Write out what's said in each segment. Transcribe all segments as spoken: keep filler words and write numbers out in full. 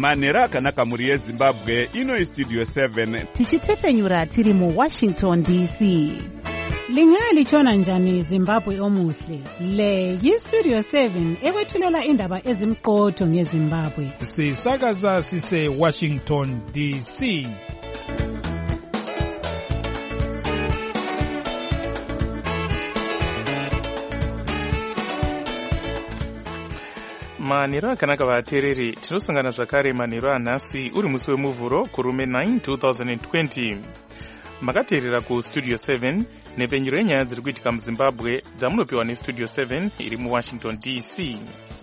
manhero akanaka mhuri yezimbabwe. Ino istudio seven tichitefenyura tiri muwashington D C. Lingalitshona njani Zimbabwe omuhle? Le yistudio seven ekwethulela indaba ezimqotho ngeZimbabwe. Sisakaza sise Washington D C. manhero akanaka vateereri, tinosangana zvakare manhero anhasi uri musi wemuvhuro kurume nine two thousand twenty. Makateerera kustudio seven nepenyero yenyaya dziri kuitika muZimbabwe dzamunopiwa nestudio seven iri muWashington D C.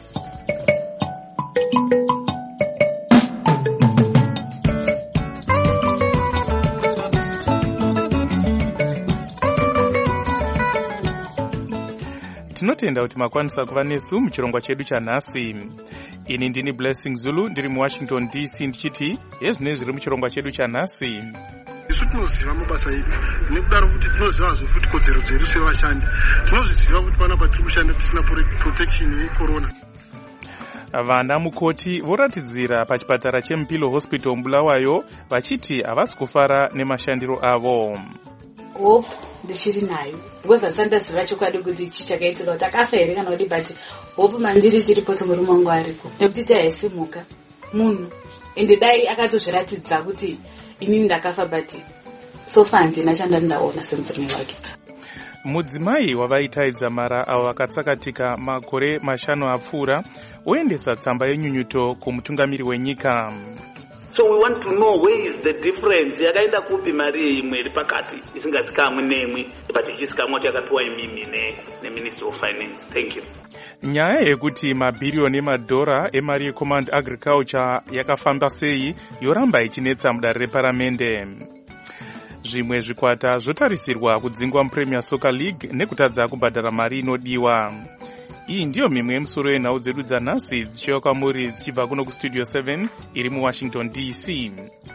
Tinotenda kuti makwanisa kuva nesu muchirongwa chedu chanhasi. Ini ndini Blessing Zulu ndiri muWashington D C ndichiti hezvine zviri muchirongwa chedu chanhasi. Isu tinoziva mabasa edu nekudaro kuti tinoziva futi kodzero dzedu sevashandi. Tinozviziva kuti panapa tiri kushanda tisina protection yecorona. Vana mukoti voratidzira pachipatara cheMpilo Hospital Bulawayo vachiti havasi kufara nemashandiro avo. Hope ndichiri nayo because asandaziva chokwadi kuti ichi chakaitika kuti akafa here kana kuti but hope mandiri chiripo tomuri mangu ariko nekuti taisimuka munhu ende dai akatozviratidza kuti inini ndakafa but so far handina chanda ndaona semudzimu wake. Mudzimai wavaitaidza mara avo vakatsakatika makore mashanu apfuura oendesa tsamba yenyunyuto kumutungamiri wenyika. So we want to know where is the difference. Yakaenda kupi mari imwe iri pakati isingazikamwe nemwe but ichisikamwa kuti yakapiwa imimi neMinistry of Finance. Thank you. Nyaya yekuti mabhiriyoni emadhora emari yeCommand Agriculture yakafamba sei yoramba ichinetsa mudare reparamende. Zvimwe zvikwata zvotarisirwa kudzingwa muPremier Soccer League nekutadza kubhadhara mari inodiwa. Iyi ndiyo mimwe yemusoro yenhau dzedu dzanhasi dzichiuya kwamuri dzichibva kuno kustudio seven iri muWashington D C.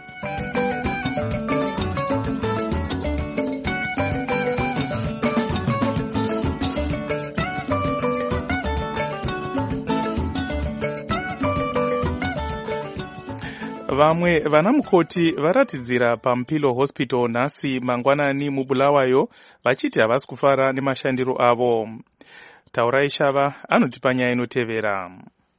Vamwe vana mukoti varatidzira paMpilo Hospital nhasi mangwanani muBulawayo vachiti havasi kufara nemashandiro avo. Taurai Shava anotipa nyaya inotevera.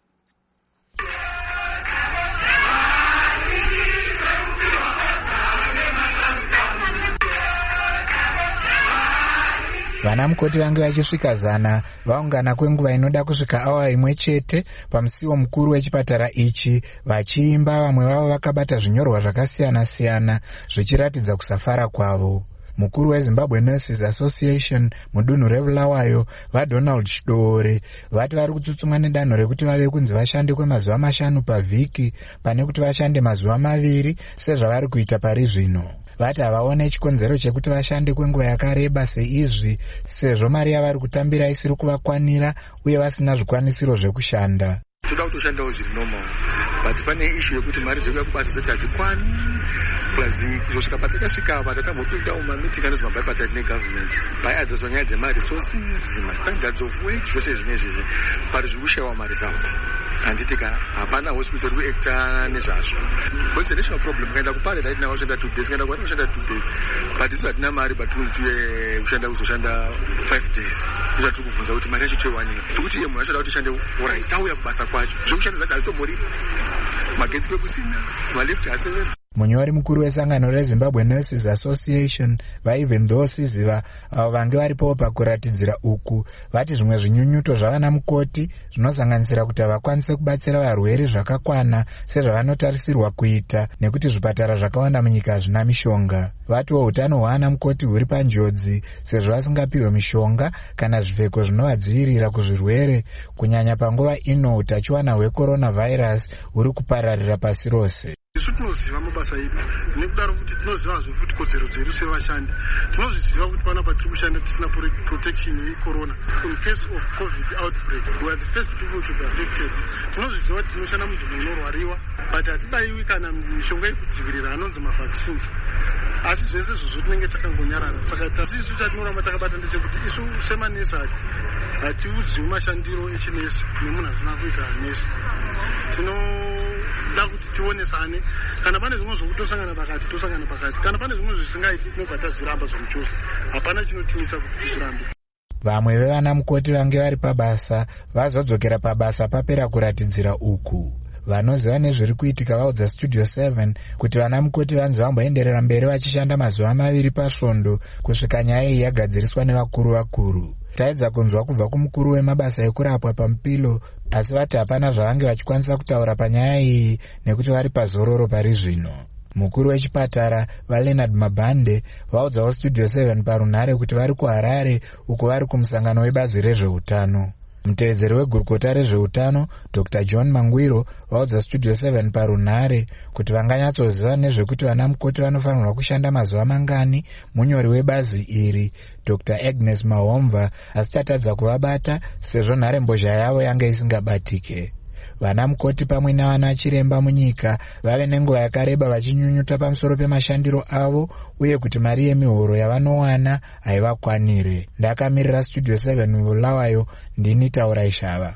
Vana mukoti vange vachisvika zana vaungana kwenguva inoda kusvika awa imwe chete pamusiwo mukuru wechipatara ichi vachiimba, vamwe vavo vakabata zvinyorwa zvakasiyana siyana zvichiratidza kusafara kwavo. Mukuru weZimbabwe Nurses Association mudunhu reBulawayo vaDonald Chidore vati vari kutsutsumwa nedanho rekuti vave kunzi vashande kwemazuva mashanu pavhiki pane kuti vashande mazuva maviri sezvavari kuita pari zvino. Vati havaone chikonzero chekuti vashande kwenguva yakareba seizvi sezvo mari yavari kutambira isiri kuvakwanira uye vasina zvikwanisiro zvekushanda. Toda kutoshandawo zviri normal but pane issue yekuti mari dzekuya kubasa dzati hadzikwani plus kuzosvika patakasvika apa tatambopindawo mamiting anozwa bipartite negovernment paiadzoswa nyaya dzemaresources, mastandards of work, zvose zvine izvezvi pari zviri kushayiwa maresults. Handitika hapana hospital kuacta nezvazvo because the national problem kaenda kuparada itina washanda two days kaenda kwari washanda two days but isu hatina mari but tinozi tuye kushanda kuzoshanda five days isu tiri kubvunza kuti mari yacho toiwanira tokuti iye munhu achada kuti shande orit tauya kubasa kwacho zvokushanda zvacho hazvitomborimo magetsi kwekusina maleft hasevenzi. Munyori mukuru wesangano reZimbabwe Nurses Association vaIvan Dhosiziva avo vange varipo pakuratidzira uku vati zvimwe zvinyunyuto zvavana mukoti zvinosanganisira kuti havakwanise kubatsira varwere zvakakwana sezvavanotarisirwa kuita nekuti zvipatara zvakawanda munyika hazvina mishonga. Vatiwo utano hwaana mukoti huri panjodzi sezvo vasingapiwe mishonga kana zvipfeko zvinovadzivirira kuzvirwere kunyanya panguva ino utachiwana hwecoronavirus huri kupararira pasi rose. Isu tinoziva mabasa edu nekudaro kuti tinoziva futi kodzero dzedu sevashandi. Tinozviziva kuti panapa tiri kushanda tisina protection yecorona. In case of COVID outbreak we are the first people to be affected. Tinozviziva kuti tinoshanda munzvimbo inorwariwa but hatibaiwi kana mishonga yekudzivirira anonzi mavaccines. Asi zvese izvozvo tinenge takangonyarara. Saka tasi isu chatinoramba takabata ndechekuti isu semanesi hatiudziwi mashandiro echinesi nemunhu asina kuita nesi. Tino toda kuti tionesane kana pane zvimwe zvokutosangana pakati tosangana pakati kana pane zvimwe zvisingaiti tinobva tazviramba zvomuchusa hapana chinotimisa kuti tirambe. Vamwe vevana mukoti vange vari pabasa vazodzokera pabasa papera kuratidzira uku. Vanoziva nezviri kuitika vaudza Studio seven kuti vana mukoti vanzi vamboenderera mberi vachishanda mazuva maviri pasvondo kusvika nyaya iyi yagadziriswa nevakuru vakuru. Taedza kunzwa kubva kumukuru wemabasa ekurapwa paMupilo, asi vati hapana zvavange vachikwanisa kutaura panyaya iyi nekuti vari pazororo pari zvino. Mukuru wechipatara vaLeonard Mabhande vaudzawo Studio seven parunhare kuti vari kuHarare uko vari kumusangano webazi rezveutano. Mutevedzeri wegurukota rezveutano Doctor John Mangwiro vaudza Studio seven parunhare kuti vanganyatsoziva nezvekuti vana mukoti vanofanirwa kushanda mazuva mangani. Munyori webazi iri Doctor Agnes Mahomva asi tatadza kuvabata sezvo nhare mbozha yavo yanga isingabatike. Vana mukoti pamwe navana chiremba munyika vave nenguva yakareba vachinyunyuta pamusoro pemashandiro avo uye kuti mari yemihoro yavanowana haivakwanire. Ndakamirira Studio seven mubulawayo, ndini Taura Ishava.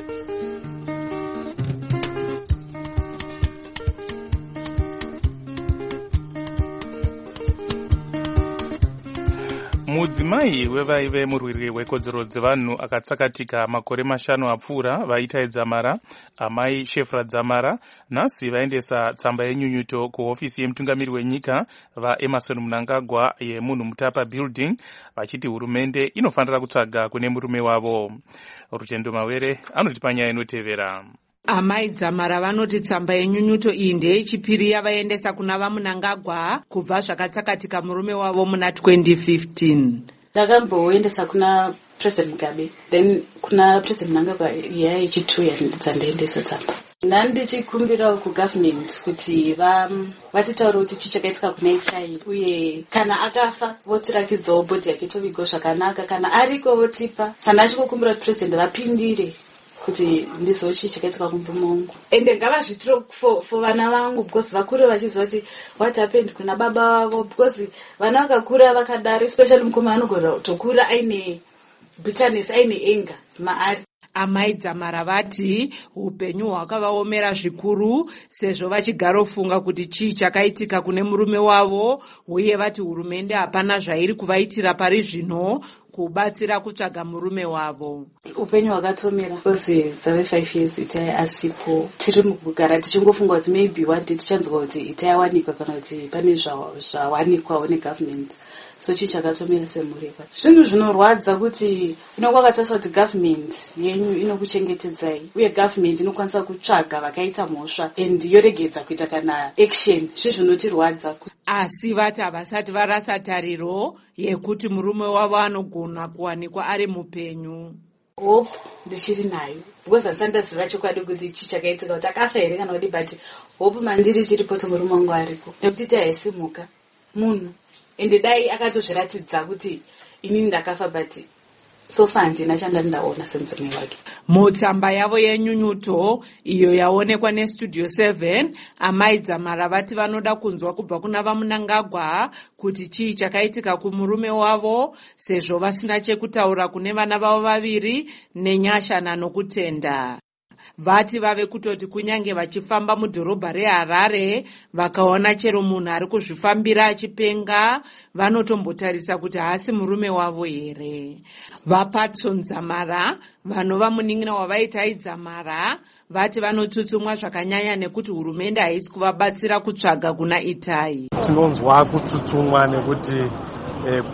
Mudzimai wevaive murwiri wekodzero dzevanhu akatsakatika makore mashanu apfuura vaita Dzamara, amai Shefra Dzamara, nhasi vaendesa tsamba yenyunyuto kuhofisi yemutungamiri wenyika vaEmerson Mnangagwa yemunhu Mutapa Building vachiti hurumende inofanira kutsvaga kune murume wavo. Rutendo Mawere anoti panyaya inotevera. Amai Dzamara vanoti tsamba yenyunyuto iyi ndeyechipiri yavaendesa kuna vaMnangagwa kubva zvakatsakatika murume wavo muna twenty fifteen. Ndakamboendesa kuna President Mugabe, then kuna President Mnangagwa iya yechitu yanditsandaendesa tsamba. Ndandichikumbira kugovernment kuti vatitaure kuti chii chakaitika kuna itai uye kana akafa votirakidzawo bhodhi yake tovigwa zvakanaka, kana ariko votipa. Saka ndachikukumbira kuti President vapindire kuti ndizochi chakaitika kumbumo wangu ende ngavazvitire for vana vangu because vakuru vachiziva kuti what happened kuna baba wavo, because vana vakakura vakadaro especially mukoma anogona tokura aine bitterness aine anger maari. Amai Dzamara vati upenyu hwakavaomera zvikuru sezvo vachigarofunga kuti chii chakaitika kune murume wavo uye vati hurumende hapana zvairi kuvaitira pari zvino kubatsira kutsvaga murume wavo. Upenyu hwakatomera because dzave five years itai asipo, tiri mukugara tichingofunga kuti maybe one day tichanzwa kuti itai awanikwa kana kuti pane zvawanikwawo negovernment. So chii chakatomera semureka. Zvinhu zvinorwadza kuti inokwakatarisa kuti government yenyu inokuchengetedzai uye government inokwanisa kutsvaga vakaita mhosva and yoregedza kuita kana action. Zvinhu zvinotirwadza. Asi vati havasati varasa tariro yekuti murume wavo anogona kuwanikwa ari mupenyu. Hope ndichiri nayo because handisandaziva chokwadi kuti chii chakaitika kuti akafa here kana kuti, but hope mandiri chiripo kuti murume wangu ariko nekuti taisimuka munhu ende dai akatozviratidza kuti inini ndakafa, but so far handina chanda ndaona semudzimai wake. Mutsamba yavo yenyunyuto iyo yaonekwa neStudio seven, amai Dzamara vati vanoda kunzwa kubva kuna vaMnangagwa kuti chii chakaitika kumurume wavo sezvo vasina chekutaura kune vana vavo vaviri nenyashana nokutenda. Vati vave kutoti kunyange vachifamba mudhorobha reHarare vakaona chero munhu ari kuzvifambira achipenga vanotombotarisa kuti haasi murume wavo here. VaPatson Dzamara vanova munin'ina wavaitai Dzamara vati vanotsutsumwa zvakanyanya nekuti hurumende haisi kuvabatsira kutsvaga kuna itai. Tinonzwa kutsutsumwa nekuti eh,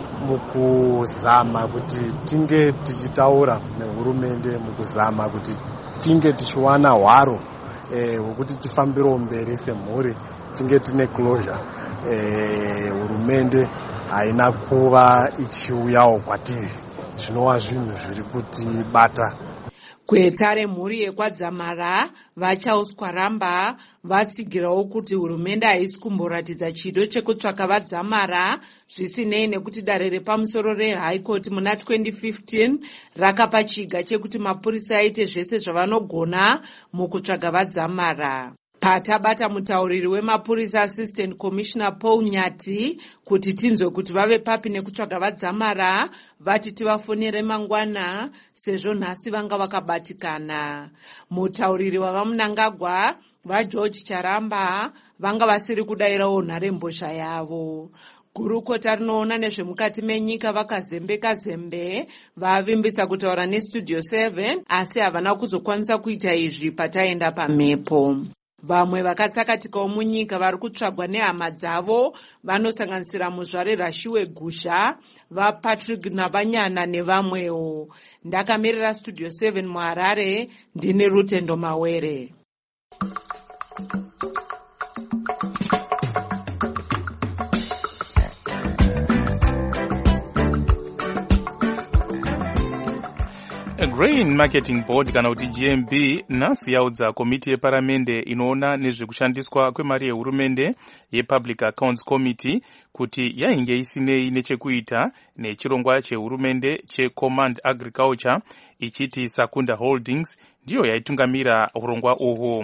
mukuzama kuti tinge tichitaura nehurumende mukuzama kuti tinge tichiwana hwaro hwekuti eh, tifambire mberi semhuri tinge tine closure. Hurumende eh, haina kuva ichiuyawo kwatiri, zvinova zvinhu zviri kutibata. Gweta remhuri yekwaDzamara vaCharles Ramba vatsigirawo kuti hurumende haisi kumboratidza chido chekutsvaka vaDzamara zvisinei nekuti dare repamusoro reHigh Court muna twenty fifteen rakapa chiga chekuti mapurisa aite zvese zvavanogona mukutsvaga vaDzamara. Patabata mutauriri wemapurisa Assistant Commissioner Paul Nyati kuti tinzwe kuti vave papi nekutsvaga vaDzamara, vati tivafonere mangwana sezvo nhasi vanga vakabatikana. Mutauriri wavaMnangagwa vageorge charamba vanga vasiri kudayirawo nharembozha yavo. Gurukota rinoona nezvemukati menyika vakazembeka zembe vavimbisa kutaura nestudio seven asi havana kuzokwanisa kuita izvi pataenda pamhepo. Vamwe vakatsakatikawo munyika vari kutsvagwa nehama dzavo vanosanganisira muzvare Rashiwe Gusha, vaPatrick Navanyana nevamwewo. Ndakamirira studio seven muHarare, ndine Rutendo Mawere. Grain Marketing Board kana kuti G M B nhasi yaudza komiti yeparamende inoona nezvekushandiswa kwemari yehurumende yePublic Accounts Committee kuti yainge isinei nechekuita nechirongwa chehurumende cheCommand Agriculture ichiti Sakunda Holdings ndiyo yaitungamira urongwa uhwu.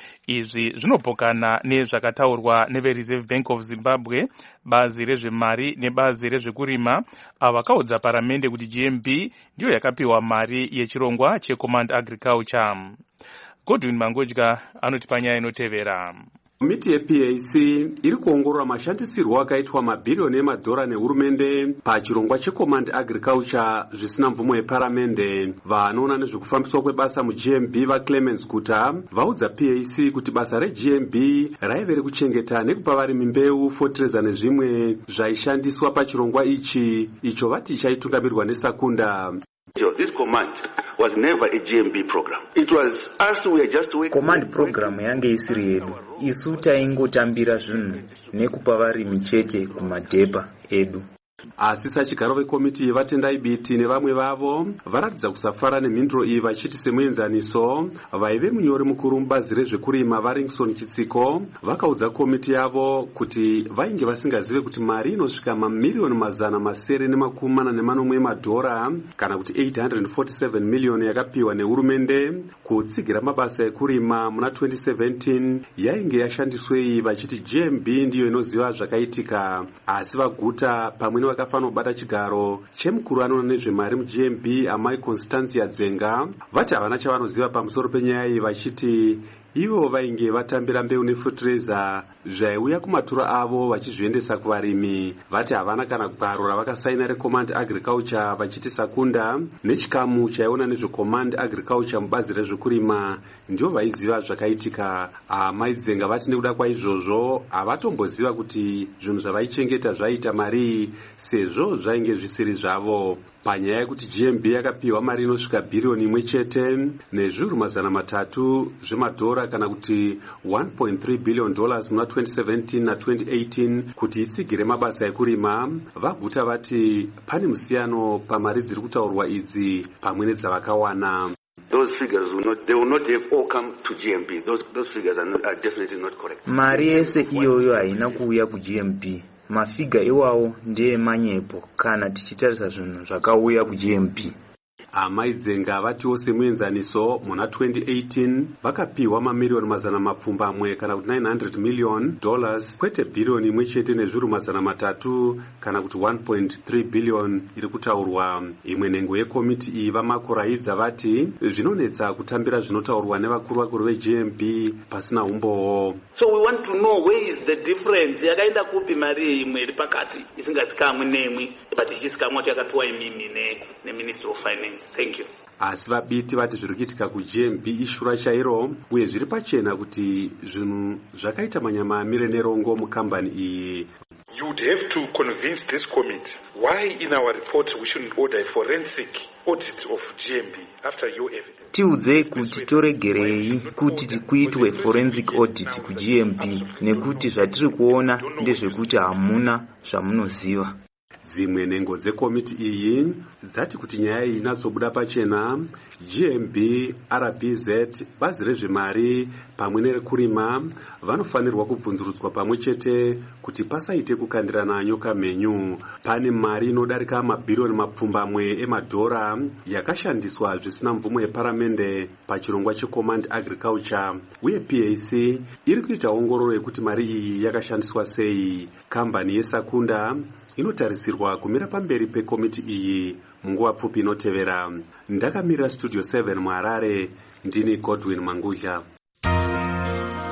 Izvi zvinopokana nezvakataurwa neveReserve Bank of Zimbabwe, bazi rezvemari nebazi rezvekurima avakaudza paramende kuti G M B ndiyo yakapiwa mari yechirongwa cheCommand Agriculture. Godwin Mangodya anoti panyaya inotevera. Komiti yeP A C iri kuongorora mashandisirwo akaitwa mabhiriyoni emadhora nehurumende pachirongwa cheCommand Agriculture zvisina mvumo yeparamende. Vanoona nezvekufambiswa kwebasa muG M B vaClemens Guta vaudza P A C kuti basa reG M B raive rekuchengeta nekupa varimi mbeu, fotireza nezvimwe zvaishandiswa pachirongwa ichi, icho vati chaitungamirirwa neSakunda. This command was never a G M B program. It was us who were just waiting. Command program yange isiri yedu. Isu taingotambira zvinhu nekupa varimi chete kumadhebha edu. Asi sachigaro vekomiti vatendai biti nevamwe vavo varatidza kusafara nemhinduro iyi vachiti semuenzaniso. Vaive munyori mukuru mubazi rezvekurima vaRingson Chitsiko vakaudza komiti yavo kuti vainge vasingazive kuti mari inosvika mamiliyoni mazana masere nemakumi mana nemanomwe emadhora kana kuti eight hundred forty-seven miliyoni yakapiwa nehurumende kutsigira mabasa ekurima muna twenty seventeen yainge yashandiswei vachiti G M B ndiyo inoziva zvakaitika. Asi vaGuta pamwe vakafanobata chigaro chemukuru anoona nezvemari muG M B amai Constancia Dzenga vati havana chavanoziva pamusoro penyaya iyi vachiti ivo vainge vatambira mbeu nefotireza zvaiuya kumatura avo vachizviendesa kuvarimi. Vati havana kana gwaro ravakasaina reCommand Agriculture vachiti Sakunda nechikamu chaiona nezveCommand Agriculture mubazi rezvekurima ndio vaiziva zvakaitika. Amai Dzenga vati nekuda kwaizvozvo havatomboziva kuti zvinhu zvavaichengeta zvaita mari sezvo zvainge zvisiri zvavo. Panyaya yekuti G M B yakapiwa mari inosvika bhiriyoni imwe chete nezviuru mazana matatu zvemadhora kana kuti one point three billion dollars muna twenty seventeen na twenty eighteen kuti itsigire mabasa ekurima, vaGuta vati pane musiyano pamari dziri kutaurwa idzi pamwe nedzavakawana. Those figures will not, they will not have all come to G M B. Those, those figures are, not, are definitely not correct. Mari yese iyoyo haina kuuya kuG M B. Mafiga iwawo ndiye manyepo kana tichitarisa zvinhu zvakauya kuG M B. Amai Dzenga vatiwo semuenzaniso muna twenty eighteen vakapiwa mamiliyoni mazana mapfumbamwe kana kuti nine hundred million dollars kwete bhiriyoni imwe chete nezviuru mazana matatu kana kuti one point three billion iri kutaurwa. Imwe nhengo yekomiti iyi vamakoraidza vati zvinonetsa kutambira zvinotaurwa nevakuru vakuru veG M B pasina umbowo. So we want to know where is the difference yakaenda kupi mari imwe iri pakati isingazikamwe nemwe but ichisikamwa kuti yakapiwa imimi neMinister of Finance. Thank you. Asi vabiti vati zviri kuitika kuG M B ishura chairo uye zviri pachena kuti zvinhu zvakaita manyama amire nerongo mukambani iyi. You would have to convince this committee why in our report we shouldn't order a forensic audit of G M B after your evidence. Tiudze kuti toregerei kuti kuitwe forensic audit kuG M B nekuti zvatiri kuona ndezvekuti hamuna zvamunoziva. Dzimwe nhengo dzekomiti iyi dzati kuti nyaya iyi inatsobuda pachena, G M B, R B Z, bazi rezvemari pamwe nerekurima vanofanirwa kubvunzurudzwa pamwe chete kuti pasaite kukandirana nyoka mhenyu. Pane mari inodarika mabhiriyoni mapfumbamwe emadhora yakashandiswa zvisina mvumo yeparamende pachirongwa cheCommand Agriculture uye P A C iri kuita ongororo yekuti mari iyi yakashandiswa sei. Kambani yeSakunda inotarisirwa kumira pamberi pekomiti iyi munguva pfupi inotevera. Ndakamirira studio seven muHarare, ndini Godwin Mangudya.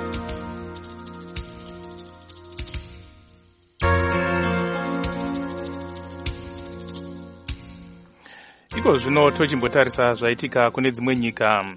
iko zvino tochimbotarisa zvaitika kune dzimwe nyika.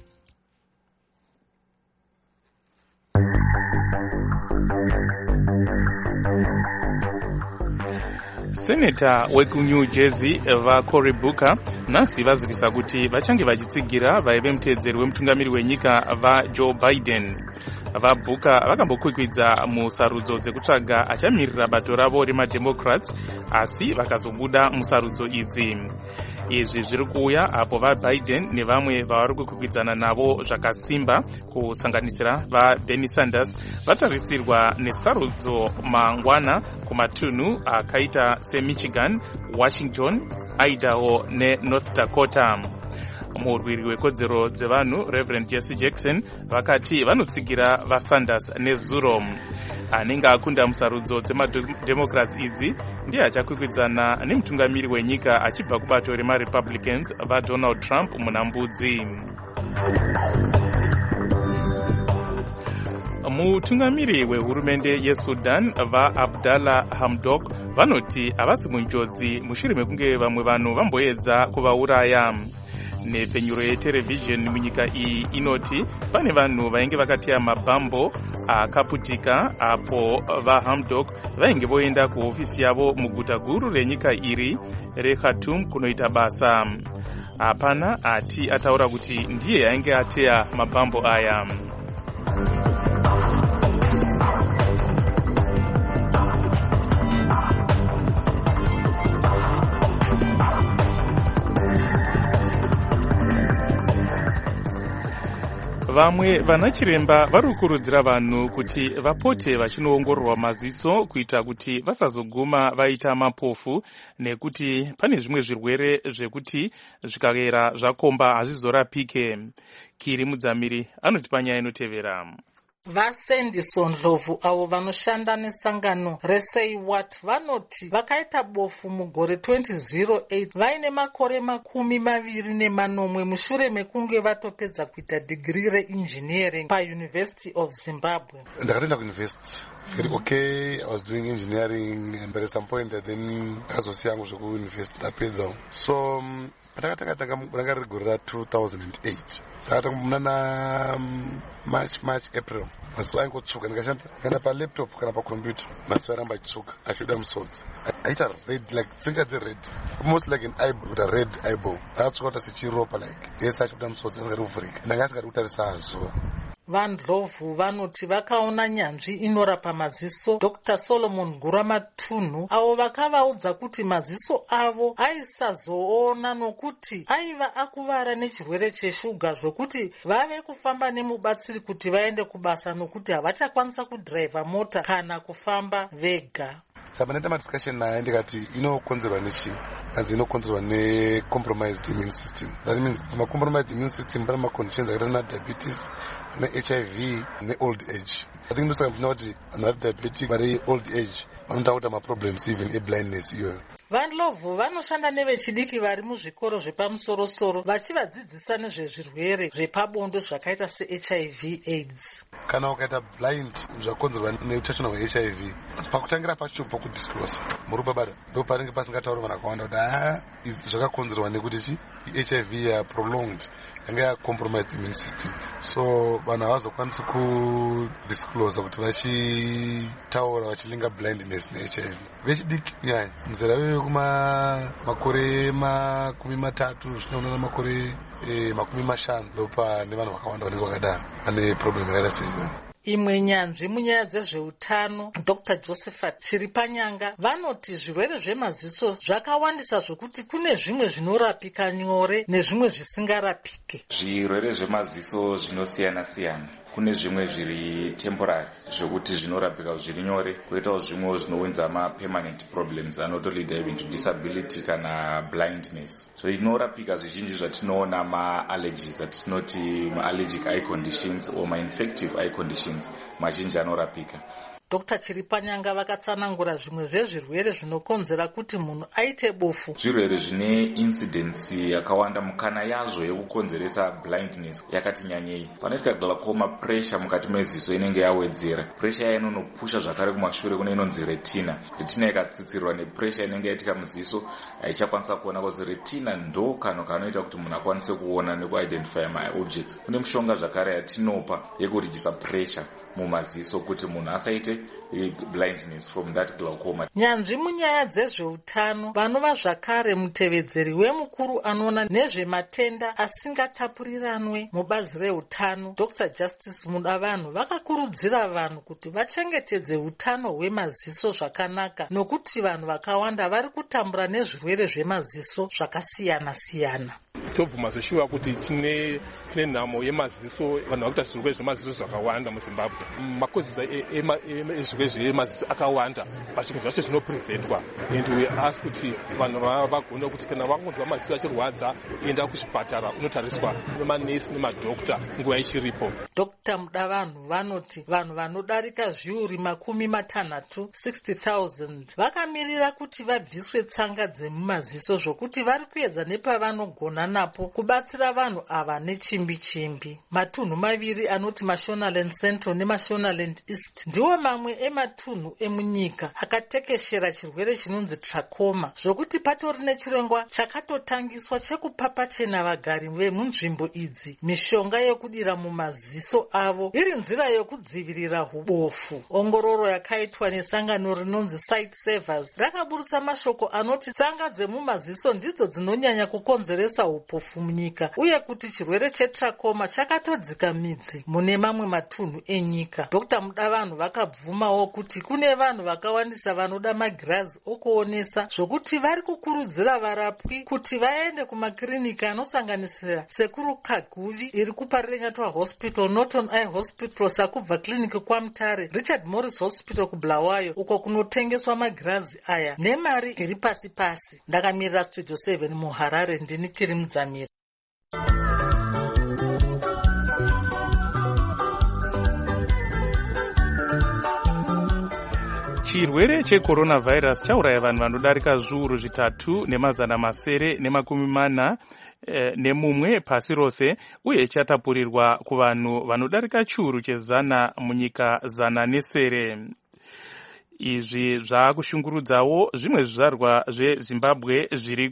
Seneta wekuNew Jersey vaCory Booker nhasi vazivisa kuti vachange vachitsigira vaive muteedzeri wemutungamiri wenyika vaJoe Biden. VaBooker vakambokwikwidza musarudzo dzekutsvaga achamirira bato ravo remademocrats asi vakazobuda musarudzo idzi. Izvi zviri kuuya apo vaBiden nevamwe vavari kukwikwidzana navo zvakasimba kusanganisira vaBernie Sanders vatarisirwa nesarudzo mangwana kumatunhu akaita seMichigan, Washington, Idaho neNorth Dakota. Murwiri wekodzero dzevanhu Reverend Jesse Jackson vakati vanotsigira vaSanders nezuro. Anenge akunda musarudzo dzemademocrats idzi ndiye achakwikwidzana nemutungamiri wenyika achibva kubato remaRepublicans vaDonald Trump munambudzi. Mutungamiri wehurumende yeSudan vaAbdallah Hamdok vanoti havasi munjodzi mushure mekunge vamwe vanhu vamboedza kuvauraya. Nepfenyuro yeterevhizheni munyika iyi inoti pane vanhu vainge vakateya mabhambo akaputika apo vaHamdok vainge voenda kuhofisi yavo muguta guru renyika iri reKhartoum kunoita basa. Hapana ati ataura kuti ndiye ainge ateya mabhambo aya. Vamwe vanachiremba vari kukurudzira vanhu kuti vapote vachinoongororwa maziso kuita kuti vasazoguma vaita mapofu nekuti pane zvimwe zvirwere zvekuti zvikawera zvakomba hazvizorapike. Kiri Mudzamiri anoti panyaya inotevera. VaSandison Ndlovu avo vanoshanda nesangano reSay What vanoti vakaita bofu mugore twenty oh eight vaine makore makumi maviri nemanomwe mushure mekunge vatopedza kuita degree reengineering paUniversity of Zimbabwe. Ndakatoenda kuuniversity very okay. I was doing engineering and by some point then kazosiya yangu zvekuuniversity ndapedza. So um, ndakatanga rigore ra two thousand eight saka muna March March April mazuva aingotsvuka ndikashanda palaptop kana pacomputer mazuva aramba achitsvuka achida musodzi aita red like tsinga dzered almost like an eyeball with a red eyeball akatsvuka kuti sechiropa like yese achida musodzi asingari kuvhurika ndanga asingari kutarisa azuva. VaNdlovu vanoti vakaona nyanzvi inorapa maziso Doctor Solomon Guramatunhu avo vakavaudza kuti maziso avo aisazoona nokuti aiva akuvara nechirwere cheshuga zvokuti vave kufamba nemubatsiri kuti vaende kubasa nokuti havachakwanisa kudhiraivha mota kana kufamba vega. Saka ndaita madiscussion naye ndikati inokonzerwa nechi kanzi inokonzerwa necompromised immune system. That means pamacompromised immune system pane maconditions akaita sena diabetes ne-H I V ne-old age. I think ndosaka ndina kuti vanhu vari diabetic vari old age vanoda kuita maproblems even eblindness iyoyo. VaNdlovu vanoshanda nevechidiki vari muzvikoro zvepamusorosoro vachivadzidzisa nezvezvirwere zvepabonde zvakaita seH I V AIDS. Kana ukaita blind zvakonzerwa neutachiona hweH I V pakutangira pacho pakudisclose muri babada ndo panenge pasingatauri vanhu vakawanda kuti haa zvakakonzerwa nekuti chi H I V ya prolonged yanga yacompromised immune system, so vanhu havazokwanisi kudisclose kuti vachitaura vachilinga blindness neH I V. Vechidiki kunyanya muzera wewe kuma makore makumi matatu zvinoona makore eh, makumi mashanu ndopa nevanhu vakawanda vanenge vakadaro ane problem yakaita seiyo. Imwe nyanzvi munyaya dzezveutano Doctor Josephat Chiripanyanga vanoti zvirwere zvemaziso zvakawandisa zvokuti kune zvimwe zvinorapika nyore nezvimwe zvisingarapike. Zvirwere zvemaziso zvinosiyana siyana. Kune zvimwe zviri temporary zvokuti zvinorapika zviri nyore, koitawo zvimwe zvinowinza ma-permanent problems anotolida even to disability kana blindness. So inorapika zvizhinji zvatinoona ma-allergies atinoti ma-allergic eye conditions or ma-infective eye conditions mazhinji anorapika. Dr Chiripanyanga vakatsanangura zvimwe zvezvirwere zvinokonzera kuti munhu aite bofu. Zvirwere zvine incidence yakawanda, mukana yazvo yekukonzeresa blindness yakati nyanyei. Panoitika glaucoma, pressure mukati meziso inenge yawedzera. Pressure iya inonopusha zvakare kumashure kune inonzi retina. Retina ikatsitsirwa nepressure inenge yaitika muziso haichakwanisa kuona, kozi retina ndo kano kanoita kuti munhu akwanise kuona nekuidentify my objects. Kune mishonga zvakare yatinopa yekurijisa pressure mumaziso kuti munhu asaite blindness from that glaucoma. Nyanzvi munyaya dzezveutano vanova zvakare mutevedzeri wemukuru anoona nezvematenda asingatapuriranwe mubazi reutano Dr Justice Mudavanhu vakakurudzira vanhu kuti vachengetedze utano hwemaziso zvakanaka, nokuti vanhu vakawanda vari kutambura nezvirwere zvemaziso zvakasiyana siyana. Tobvuma zvishuwa kuti tine tine nhamo yemaziso, vanhu vakuita zvirwere zvemaziso zvakawanda muZimbabwe. Makozisi ezvirwere zvemaziso akawanda, zvimwe zvacho zvinopreventwa, and we ask kuti vanhu vagone kuti kana vangonzwa maziso achirwadza enda kuzvipatara unotariswa nemanesi nemadhokta nguva ichiripo. Dr Mudavanhu vanoti vanhu vanodarika zviuri makumi matanhatu sixty thousand vakamirira kuti vabviswe tsanga dzemumaziso zvokuti vari kuedza nepavanogona napo kubatsira vanhu ava nechimbi chimbi. Matunhu maviri anoti Mashonaland Central neMashonaland East ndiwo mamwe ematunhu emunyika akatekeshera chirwere chinonzi trachoma, zvokuti patori nechirongwa chakatotangiswa chekupapachena vagari vemunzvimbo idzi mishonga yekudira mumaziso avo iri nzira yokudzivirira ubofu. Ongororo yakaitwa nesangano rinonzi Sight Savers rakaburutsa mashoko anoti tsanga dzemumaziso ndidzo dzinonyanya kukonzeresa upofu munyika, uye kuti chirwere chetrachoma chakatodzika midzi mune mamwe matunhu enyika. Dr Mudavanhu vakabvumawo kuti kune vanhu vakawandisa vanoda magirazi okuonesa, zvokuti vari kukurudzira varapwi kuti vaende kumakirinika anosanganisira Sekuru Kaguvi iri kuParirenyatwa Hospital, Norton Eye Hospital, Sakubva Clinic kwaMutare, Richard Morris Hospital kuBulawayo uko kunotengeswa magirazi aya nemari iri pasi pasi. Ndakamirira Studio seven muHarare, ndini Kiri Mudzamira. Chirwere checoronavirus chauraya vanhu vanodarika zviuru zvitatu nemazana masere nemakumi mana eh, nemumwe pasi rose, uye chatapurirwa kuvanhu vanodarika chiuru chezana munyika zana nesere. Izvi zvakushungurudzawo zvimwe zvizvarwa zveZimbabwe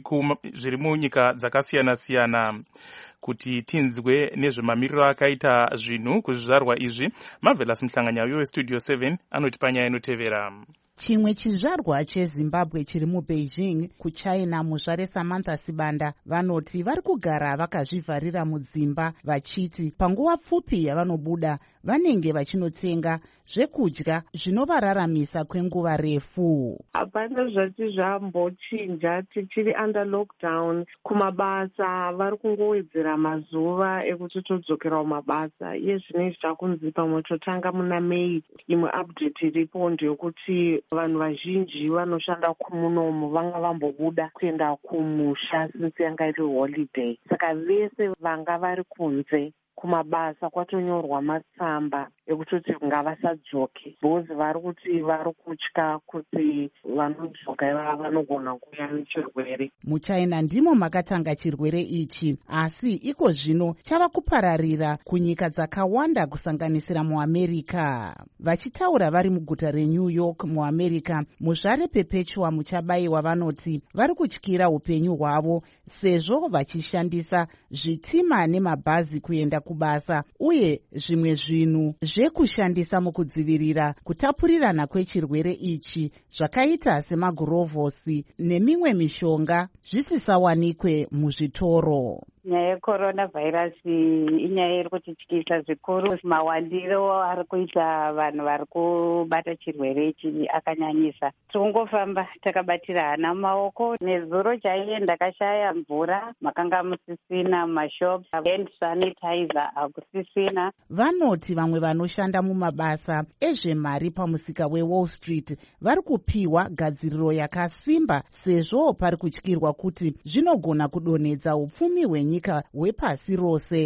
zviri munyika dzakasiyana siyana. Kuti tinzwe nezvemamiriro akaita zvinhu kuzvizvarwa izvi, Marvelous Muhlanganya weStudio seven anoti panyaya inotevera. Chimwe chizvarwa cheZimbabwe chiri muBeijing kuChina, muzvare Samantha Sibanda vanoti vari kugara vakazvivharira mudzimba, vachiti panguva pfupi yavanobuda vanenge vachinotsenga zvekudya zvinovararamisa kwenguva refu. Hapana zvati zvambochinja, tichiri under lockdown. Kumabasa vari kungowedzera mazuva ekuti todzokera kumabasa. Iye zvinezvi takunzi pamwe totanga muna Mei. Imwe update iripo ndeyekuti vanhu vazhinji vanoshanda kumunomu vanga vambobuda kuenda kumusha since yanga iri holiday. Saka vese vanga vari kunze kumabasa kwatonyorwa matsamba ekutoti ngavasadzoke, bhozi vari kuti vari kutya kuti vanodzoka ivava vanogona kuuya nechirwere. MuChina ndimo makatanga chirwere ichi, asi iko zvino chava kupararira kunyika dzakawanda kusanganisira muAmerica. Vachitaura vari muguta reNew York muAmerica, muzvare Perpetua Muchabayiwa vanoti vari kutyira upenyu hwavo sezvo vachishandisa zvitima nemabhazi kuenda kubasa, uye zvimwe zvinhu zvekushandisa mukudzivirira kutapurirana kwechirwere ichi zvakaita semagurovhosi nemimwe mishonga zvisisawanikwe muzvitoro. Nyaya yekoronavhairasi inyaya iri kutityisa zvikuru. Mawandiro ari kuita vanhu vari kubata chirwere ichi akanyanyisa. Tikungofamba takabatira hana maoko. Nezuro chaiye ndakashaya mvura, makanga musisina mashops, hand sanitizer akusisina. Vanoti vamwe vanoshanda mumabasa ezvemari pamusika weWall Street vari kupiwa gadziriro yakasimba sezvo pari kutyirwa kuti zvinogona kudonhedza upfumi hwenyika nyika hwepasi rose.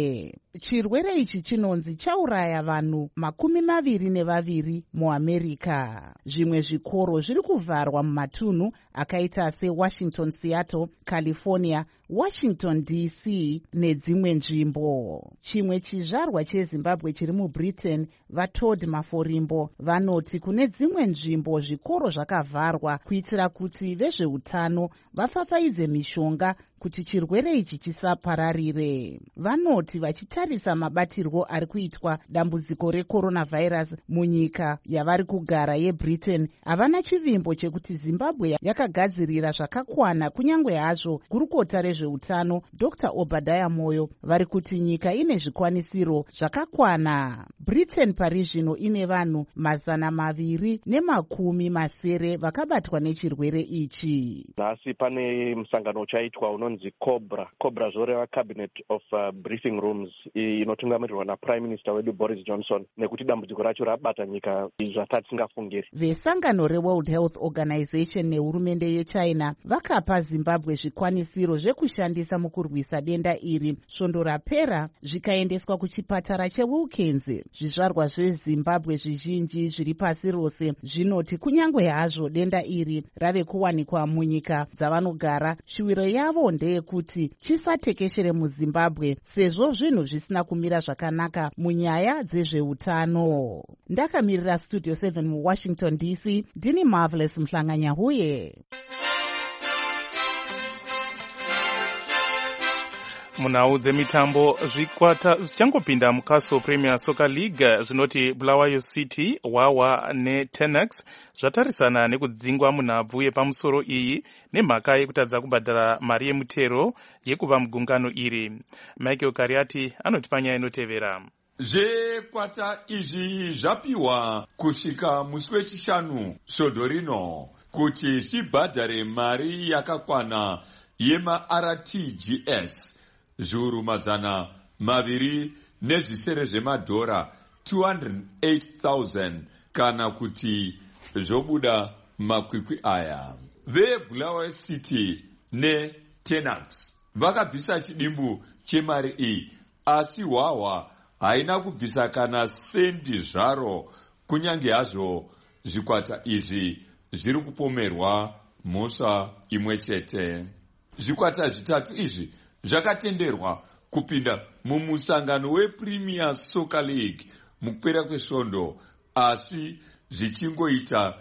Chirwere ichi chinonzi chauraya vanhu makumi maviri nevaviri muAmerica. Zvimwe zvikoro zviri kuvharwa mumatunhu akaita seWashington, Seattle, California, Washington D C nedzimwe nzvimbo. Chimwe chizvarwa cheZimbabwe chiri muBritain, vaTodd Maforimbo, vanoti kune dzimwe nzvimbo zvikoro zvakavharwa kuitira kuti vezveutano vafafaidze mishonga kuti chirwere ichi chisapararire. Vanoti vachitarisa mabatirwo ari kuitwa dambudziko recoronavirus munyika yavari kugara yeBritain, havana chivimbo chekuti Zimbabwe yakagadzirira zvakakwana kunyange hazvo gurukota rezveutano Doctor Obadiah Moyo vari kuti nyika ine zvikwanisiro zvakakwana. Britain pari zvino ine vanhu mazana maviri nemakumi masere vakabatwa nechirwere ichi. Nhasi pane musangano uchaitwa unonzi Cobra. Cobra zvoreva Cabinet of uh, Briefing Rooms inotungamirirwa naPrime Minister wedu Boris Johnson, nekuti dambudziko racho rabata nyika zvatatisingafungiri. Vesangano reWorld Health Organization nehurumende yeChina vakapa Zimbabwe zvikwanisiro zvekushandisa mukurwisa denda iri. Svondo rapera zvikaendeswa kuchipatara cheWilkins. Zvizvarwa zveZimbabwe zvizhinji zviri pasi rose zvinoti kunyange hazvo denda iri rave kuwanikwa munyika dzavanogara, shuviro yavo ndeyekuti chisatekeshere muZimbabwe sezvo zvinhu zvisina kumira zvakanaka munyaya dzezveutano. Ndakamirira Studio seven muWashington D C, ndini Marvelous Mhlanganyahuye. Munhau dzemitambo, zvikwata zvichangopinda muCastle Premier Soccer League zvinoti Bulawayo City, Wawa neTenax zvatarisana nekudzingwa munhabvu yepamusoro iyi nemhaka yekutadza kubhadhara mari yemutero yekuva mugungano iri. Michael Kariati anoti panyaya inotevera. Zvekwata izvi zvapiwa kusvika musi wechishanu svondo rino kuti zvibhadhare mari yakakwana yema-R T G S zviuru mazana maviri nezvisere zvemadhora two hundred eight thousand kana kuti zvobuda makwikwi aya. VeBulawayo City neTenax vakabvisa chidimbu chemari iyi, asi Wawa haina kubvisa kana sendi zvaro, kunyange hazvo zvikwata izvi zviri kupomerwa mhosva imwe chete. Zvikwata zvitatu izvi zvakatenderwa kupinda mumusangano wePremier Soccer League mukupera kwesvondo, asi zvichingoita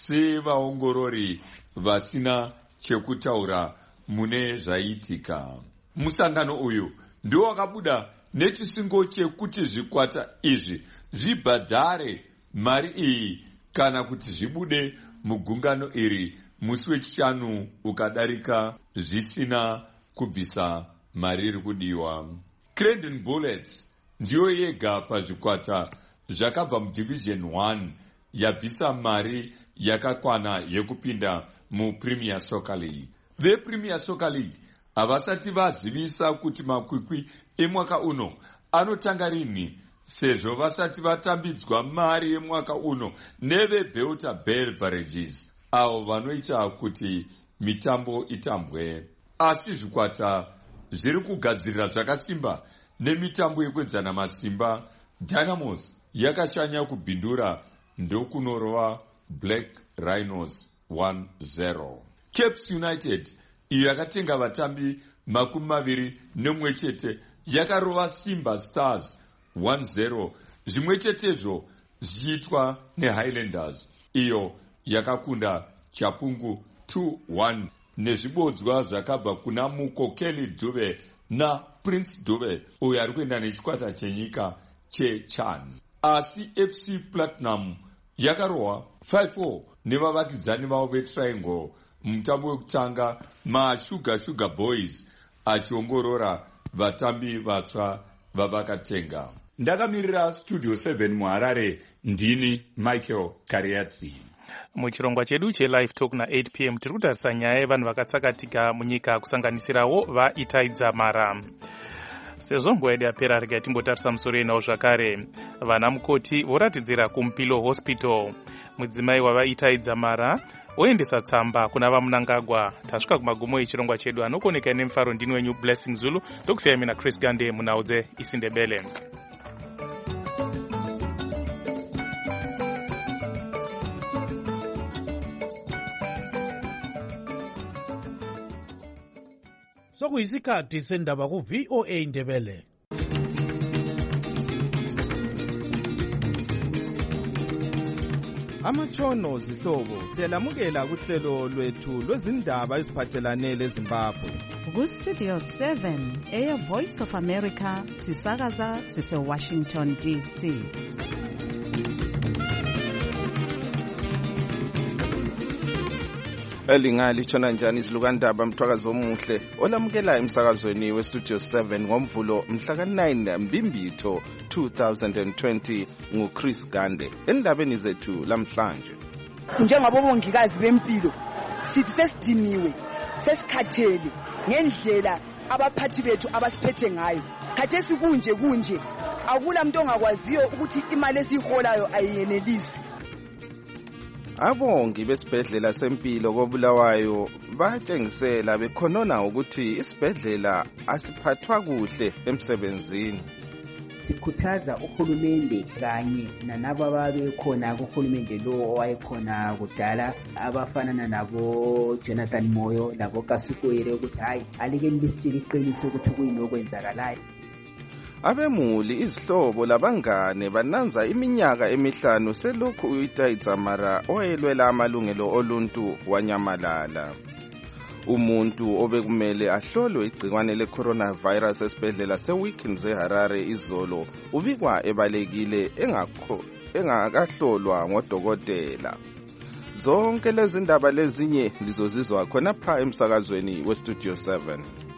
sevaongorori vasina chekutaura mune zvaitika. Musangano uyu ndiwo wakabuda nechisingo chekuti zvikwata izvi zvibhadhare mari iyi kana kuti zvibude mugungano iri musi wechishanu ukadarika zvisina kubvisa mari iri kudiwa. Crandon Bullets ndiyo yega pazvikwata zvakabva muDivision one yabvisa mari yakakwana yekupinda muPremier Soccer League. VePremier Soccer League havasati vazivisa kuti makwikwi emwaka uno anotanga rini, sezvo vasati vatambidzwa mari yemwaka uno neveBelta Beverages avo vanoita kuti mitambo itambwe. Asi zvikwata zviri kugadzirira zvakasimba nemitambo yekuedzana masimba. Dynamos yakashanya kubhindura ndokunorova Black Rhinos one zero. Caps United iyo yakatenga vatambi makumi maviri nemwe chete yakarova Simba Stars one zero, zvimwe chetezvo zvichiitwa neHighlanders iyo yakakunda Chapungu two one nezvibodzwa zvakabva kuna Mukokeli Dube na Prince Dube uyo ari kuenda nechikwata chenyika cheChan. Asi F C Platinum yakarohwa five four nevavakidzani vavo veTriangle mutambo wekutanga maSugar Sugar Boys achiongorora vatambi vatsva vavakatenga. Ndakamirira Studio seven muHarare, ndini Michael Kariati. Muchirongwa chedu cheLive Talk na eight p m tiri kutarisa nyaya yevanhu vakatsakatika munyika kusanganisirawo vaItai Dzamara. Sezvo nguva yedu yapera, regai timbotarisa musoro yenawo zvakare. vana mukoti voratidzira kuMpilo Hospital. Mudzimai wavaitaidza mara oendesa tsamba kuna vamunangagwa. Tasvika kumagumo echirongwa chedu. Anokoneka nemufaro ndini wenyu Blessing Zulu. Ndokusiyai mina Chris Gande munhau dzeIsindebele. Sokuyisikhathi sendaba ku V O A Ndebele. Amatshono zihlobo siyalamukela kuhlelo lwethu lwezindaba eziphathelane leZimbabwe. Ku Studio seven eya Voice of America sisakaza sise Washington D C. Elingali chona njani izilukandaba mthwakazi omuhle olamukela emsakazweni we Studio seven ngomvulo mhla ka nine Mbimbitho two thousand twenty ngu Chris Gande. Endabeni zethu lamhlanje, njengabobongikazi bempilo sithi sesidiniwe sesikhathele ngendlela abaphathi bethu abasiphethe ngayo. Khathesi kunje kunje akula muntu ongakwaziyo ukuthi imali esiholayo ayiyenelisi. Abongi besibhedlela sempilo koBulawayo batshengisela bekhonona ukuthi isibhedlela asiphathwa kuhle emsebenzini. Sikhuthaza uhulumende kanye nanabo ababekhona kuhulumende lo owayekhona kudala abafanana nabo Jonathan Moyo labo Kasukwere ukuthi hayi alike lisitshela iqiniso ukuthi kuyini okwenzakalayo. Abemuli izihlobo labangane bananza iminyaka emihlanu selokhu uyitaidza mara oyelwela amalungelo oluntu wanyamalala. Umuntu obekumele ahlolwe igcikwane le-coronavirus esibhedlela seWickens eHarare izolo ubikwa ebalekile engakho engakahlolwa ngodokotela. Zonke lezi ndaba lezinye lizozizwa khona pha emsakazweni weStudio seven.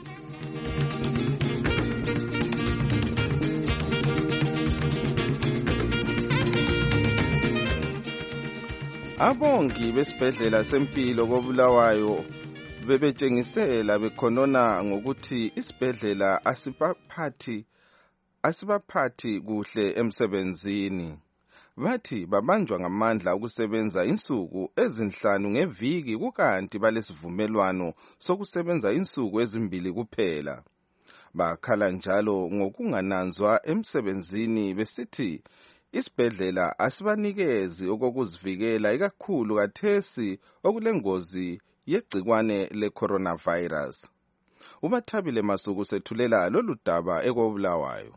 Abongi besibhedlela sempilo koBulawayo bebetshengisela bekhonona ngokuthi isibhedlela asibaphathi asibaphathi kuhle emsebenzini. Bathi babanjwa ngamandla ukusebenza insuku ezinhlanu ngeviki kukanti balesivumelwano sokusebenza insuku ezimbili kuphela. Bakhala njalo ngokungananzwa emsebenzini besithi isibhedlela asibanikezi okokuzivikela ikakhulu kathesi okulengozi yegcikwane le-coronavirus. Ubathabile Masuku sethulela lolu daba ekoBulawayo.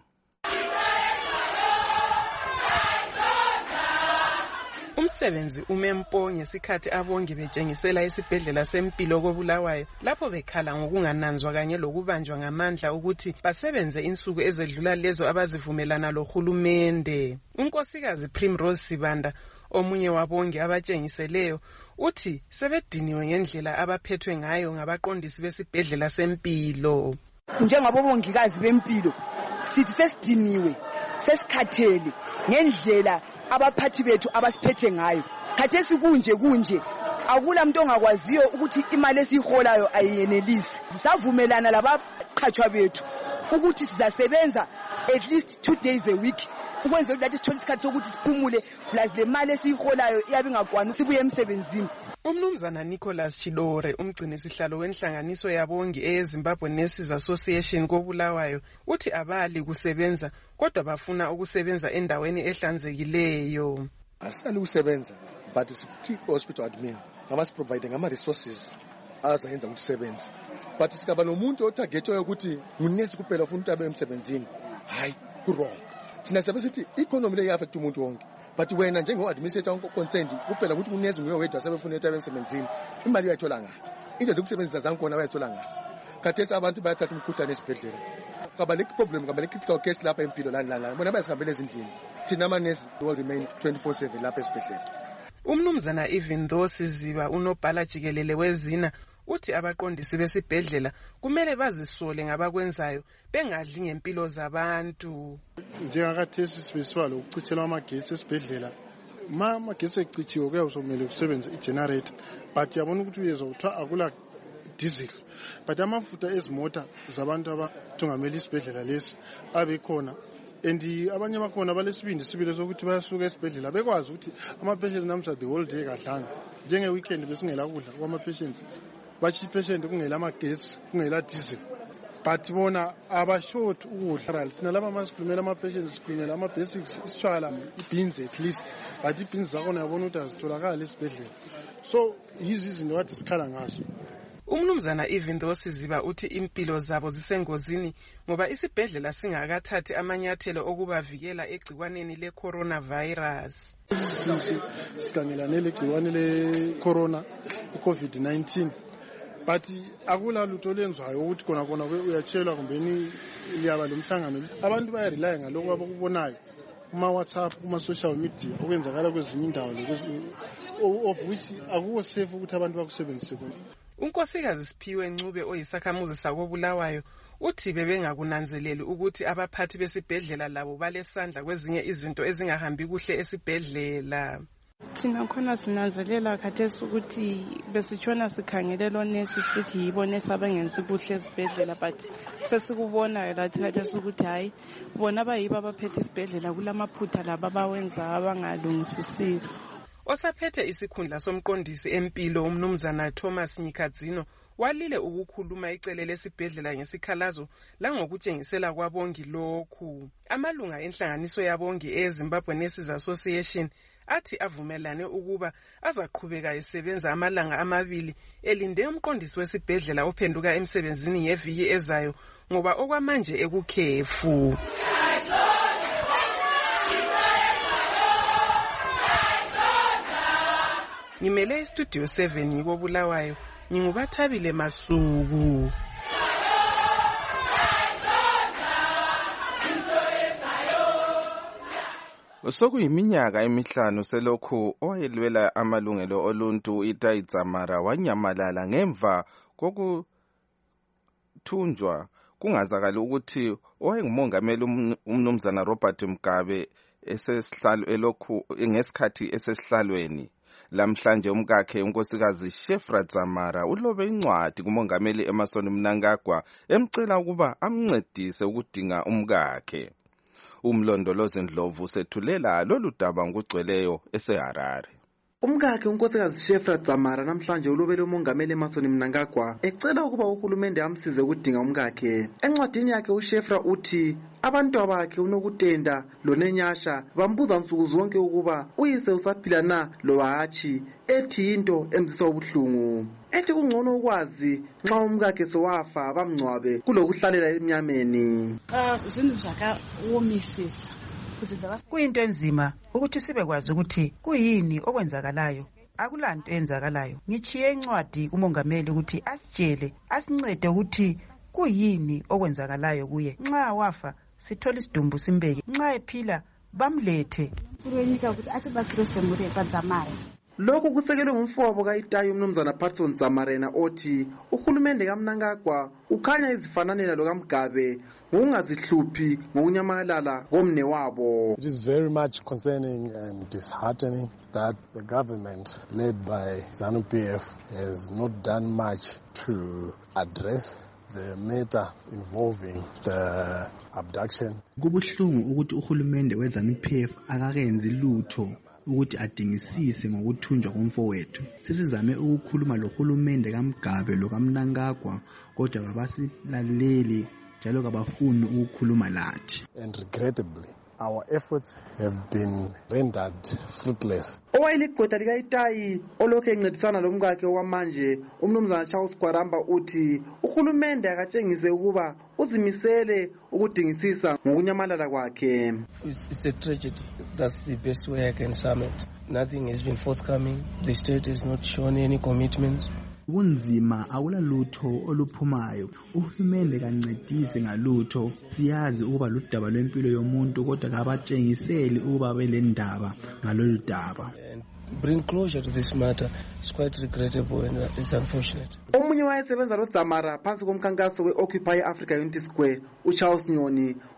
Umsebenzi umempo ngesikhathi abongi betshengisela isibhedlela sempilo koBulawayo lapho bekhala ngokungananzwa kanye lokubanjwa ngamandla ukuthi basebenze insuku ezedlula lezo abazivumelana lohulumende. Unkosikazi Primrose Sibanda omunye wabongi abatshengiseleyo uthi sebediniwe ngendlela abaphethwe ngayo ngabaqondisi besibhedlela sempilo. Njengabobongikazi bempilo sithi sesidiniwe sesikhathele ngendlela abaphathi bethu abasiphethe ngayo. Khathesi kunje kunje akula muntu ongakwaziyo ukuthi imali esiholayo ayiyenelisi. Sisavumelana labaqhatshwa bethu ukuthi sizasebenza at least two days a week ukwenza ukuthi sithole isikhathi sokuthi siphumule plus le mali esiholayo iyabe ingakwani sibuye emsebenzini. Umnumzana Nicholas Chilore umgcini sihlalo wenhlanganiso yabongi eZimbabwe Nurses Association koBulawayo uthi abali kusebenza kodwa bafuna ukusebenza endaweni ehlanzekileyo. Asali ukusebenza but sithi hospital admin ngabasi provide ngama resources azayenza ukuthi sebenze. But sikaba nomuntu otargetwayo ukuthi ngunesi kuphela ufuna ukuthi abe emsebenzini. Hayi ku wrong. Thina sabe sithi economy le affect umuntu wonke. But wena njengo administrator concerned kuphela ukuthi unesi nguye wedwa sebefuna ukuthi abe emsebenzini. Imali uyayithola ngaphi? Into zokusebenzisa zankona bayathola ngaphi? Khathesi abantu bayathatha umkhuhlane esibhedlela. Kaba le problem kaba le critical case lapha empilo lana lana. Bona bayasihambela ezindlini. Thina amanesi will remain twenty-four seven lapha esibhedlela. Umnumzana even though siziba unobhala jikelele wezina uthi abaqondisi besibhedlela kumele bazisole ngabakwenzayo bengadli ngempilo zabantu. Njengakathesi sibiswa lokucithelwa amagetsi esibhedlela. Ma amagetsi ecithiwe kuyawusomele kusebenza igenerator but yabona ukuthi uyezwa kuthiwa akula diesel but amafutha ezimota zabantu abathungamela isibhedlela lesi abekhona and abanye bakhona balesibindi sibili sokuthi bayasuka esibhedlela bekwazi ukuthi ama-patients namhla the whole day kadlanga njenge-weekend besingela kudla kwama-patients bathi i-patient kungela amagetsi kungela diesel but bona abashort ukudla thina laba masikhulumela ama-patients sikhulumela ama-basics isitshwala i-beans at least but i-beans zakhona yabona ukuthi azitholakali esibhedlela so yizi izinto kade sikhala ngazo. Umnumzana even though siziba uthi impilo zabo zisengozini ngoba isibhedlela singakathathi amanyathelo okubavikela egciwaneni le-coronavirus. Sikhangelane legciwane le-corona i-covid nineteen but akula lutho lenzwayo ukuthi kona kona uyatshelwa kumbeni liyaba lomhlangano abantu bayarely ngaloko abakubonayo kuma-WhatsApp kuma-social media okwenzakala kwezinye indawo of which akuwo safe ukuthi abantu bakusebenzise kona. Unkosikazi Siphiwe Ncube oyisakhamuzi sakobulawayo uthi bebengakunanzeleli ukuthi abaphathi besibhedlela labo balesandla kwezinye izinto ezingahambi kuhle esibhedlela. Thina khona sinanzelela khathesi ukuthi besitshona sikhangelela onesi sithi yibo nesi abangenzi kuhle esibhedlela but sesikubona lathi khathesi ukuthi hayi bona bayibo abaphethe isibhedlela kulamaphutha laba abawenza abangalungisisiyo. Osaphethe isikhundla somqondisi empilo umnumzana Thomas Nyikadzino walile ukukhuluma icele lesibhedlela ngesikhalazo langokutshengisela kwabongi lokhu. Amalunga enhlanganiso yabongi eZimbabwe Nurses Association athi avumelane ukuba azaqhubeka esebenza amalanga amabili elinde umqondisi wesibhedlela ophenduka emsebenzini ngeviki ezayo ngoba okwamanje ekukhefu. Ngimele istudio seven yikobulawayo ngingubathabile Masuku. Sokuyiminyaka emihlanu selokhu owayelwela amalungelo oluntu Itai Dzamara wanyamalala ngemva kokuthunjwa kungazakala ukuthi owayengumongameli umnumzana Robert Mugabe esesihlalo elokhu ngesikhathi esesihlalweni. Lamhlanje umkakhe unkosikazi Shefra Dzamara ulobe incwadi kumongameli Emmerson Mnangagwa emcela ukuba amncedise ukudinga umkakhe. Umlondolozi Ndlovu sethulela lolu daba ngugcweleyo eseHarare. Umkakhe unkosikazi Shefra Dzamara namhlanje ulobele umongameli Emmerson Mnangagwa ecela ukuba uhulumende amsize ukudinga umkakhe. Encwadini yakhe uShefra uthi abantu abakhe unokutenda lonenyasha bambuza nsuku zonke ukuba uyise usaphila na lo hatshi ethi into emzisa ubuhlungu. Ethi kungcono ukwazi nxa umkakhe sowafa bamngcwabe kulokuhlalela emnyameni. Ah zinto zakawomisisa. Kuyinto enzima ukuthi sibekwazi ukuthi kuyini okwenzakalayo. Akulanto enzakalayo. Ngichiye incwadi kumongameli ukuthi asitshele asincede ukuthi kuyini okwenzakalayo kuye. Nxa wafa sithola isidumbu simbeke. Nxa ephila bamlethe. Kuronika ukuthi athi bathiro semure kaDzamara. Lokhu kusekelwe ngumfowabo kaItayi umnumzana Patson Dzamarena othi uhulumende kaMnangagwa ukhanya izifananela lo kaMgabe ngokungazihluphi ngokunyamalala komne wabo. It is very much concerning and disheartening that the government led by ZANU-P F has not done much to address the matter involving the abduction. Kubuhlungu ukuthi uhulumende weZANU-P F akakenzi lutho ukuthi adingisise ngokuthunjwa komfowethu. Sesizame ukukhuluma lohulumende kaMgabe lo kaMnangagwa kodwa kabasilaleli njalo kabafuni ukukhuluma lathi. And regrettably our efforts have been rendered fruitless. Owayeligqwetha likaItayi olokhu encedisana lomkakhe okwamanje umnumzana Charles Kwaramba uthi uhulumende akatshengise ukuba uzimisele ukudingisisa ngokunyamalala kwakhe. It's a tragedy. That's the best way I can sum it. Nothing has been forthcoming. The state has not shown any commitment. Kunzima awula lutho oluphumayo. Uhulumende kancedise ngalutho. Siyazi ukuba ludaba lwempilo yomuntu kodwa kabatshengiseli ukuba belendaba ngalolu daba. Bring closure to this matter. It's quite regrettable and it's unfortunate. Omunye wayesebenza loDzamara phansi komkhankaso we-Occupy Africa Unity Square uCharles Nyoni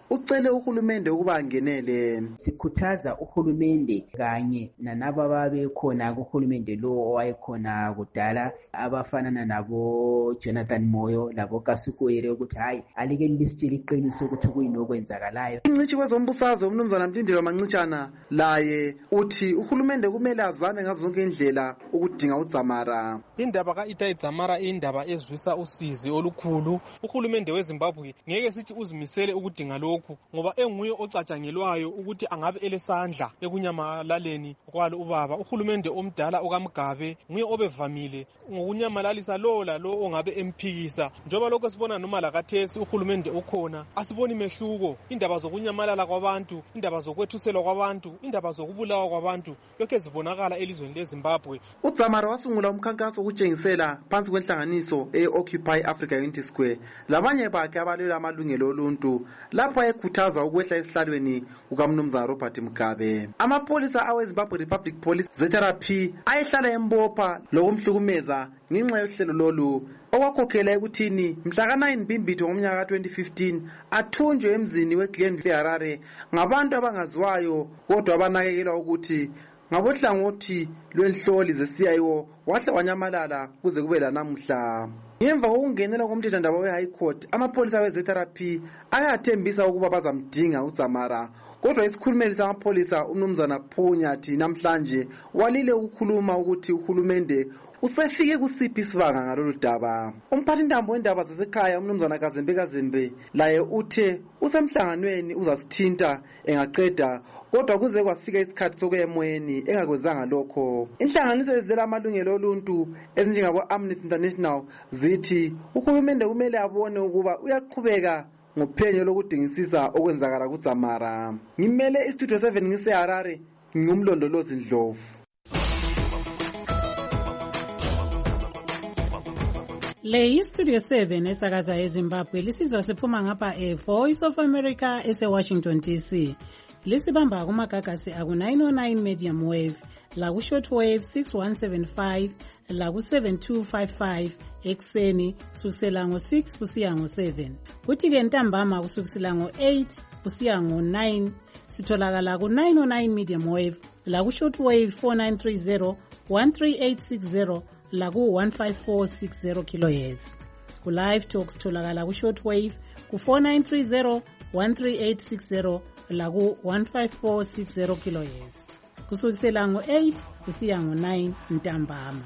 ucele uhulumende ukuba angenele. Sikhuthaza uhulumende kanye nanabo ababekhona kuhulumende lo owayekhona kudala abafanana nabo Jonathan Moyo labo Kasukoyere ukuthi hayi alike lisitshela iqiniso ukuthi kuyini okwenzakalayo. Incitshi kwezombusazwe umnumzana Mlindelo Mancitshana laye uthi uhulumende kumele azame ngazo zonke indlela ukudinga uDzamara. Indaba kaItai Dzamara indaba ezwisa usizi olukhulu. Uhulumende weZimbabwe ngeke sithi uzimisele ukudinga lokhu ngoba enguye ocatshangelwayo ukuthi angabe elesandla ekunyamalaleni kwalo ubaba. Uhulumende omdala okaMgabe nguye obevamile ngokunyamalalisa lo la lo ongabe emphikisa. Njoba lokho sibona noma lakathesi uhulumende ukhona asiboni mehluko. Indaba zokunyamalala kwabantu, indaba zokwethuselwa kwabantu, indaba zokubulawa kwabantu lokho ezibonakala elizweni leZimbabwe. uDzamara wasungula umkhankaso ukutshengisela phansi kwenhlanganiso e-Occupy Africa Unity Square labanye bakhe abalwela amalungelo oluntu lapho ekhuthaza ukwehla esihlalweni kukamnumzana Robert Mugabe. Amapolisa aweZimbabwe Republic Police Z R P ayehlala embopha lokumhlukumeza ngenxa yohlelo lolu okwakhokhela ekuthini mhla ka nine Mbimbitho ngomnyaka ka twenty fifteen athunjwe emzini weGlenville eHarare ngabantu abangaziwayo kodwa abanakekelwa ukuthi ngabohlangothi lwenhloli ze-C I O wahle wanyamalala kuze kube lanamuhla. Ngemva kokungenela komthethwandaba we-High Court amapolisa we-Z R P ayathembisa ukuba bazamdinga uDzamara kodwa isikhulumeli samapolisa umnumzana Phunyathi namhlanje walile ukukhuluma ukuthi uhulumende usefike kusiphi isibanga ngalolu daba. Umphathintambo wendaba zasekhaya umnumzana Kazembe Kazembe laye uthe usemhlanganweni uzasithinta engaqeda kodwa kuze kwafika isikhathi sokuya emoyeni engakwezanga lokho. Inhlanganiso ezivela amalungelo oluntu ezinjengabo Amnesty International zithi uhulumende kumele abone ukuba uyaqhubeka ngophenyo lokudingisisa okwenzakala kuDzamara. Ngimele iStudio seven ngiseHarare ngumlondolozi Ndlovu. Le iStudio seven esakaza eZimbabwe lisizwa siphuma ngapha eVoice of America ese-Washington D C. Lisibamba kumagagasi aku nine oh nine medium wave, laku shortwave six one seven five, laku seven two five five ekseni kusukisela ngo six kusiya ngo seven. Kuthi-ke ntambama kusukisela ngo eight kusiya ngo nine sitholakala ku nine oh nine medium wave, laku shortwave four nine three zero, one three eight six zero, laku one five four six zero kilohertz. Ku live talks tholakala ku shortwave ku four nine three zero, one three eight six zero, laku one five four six zero kilohertz. Kusukisela ngo eight kusiya ngo nine ntambama.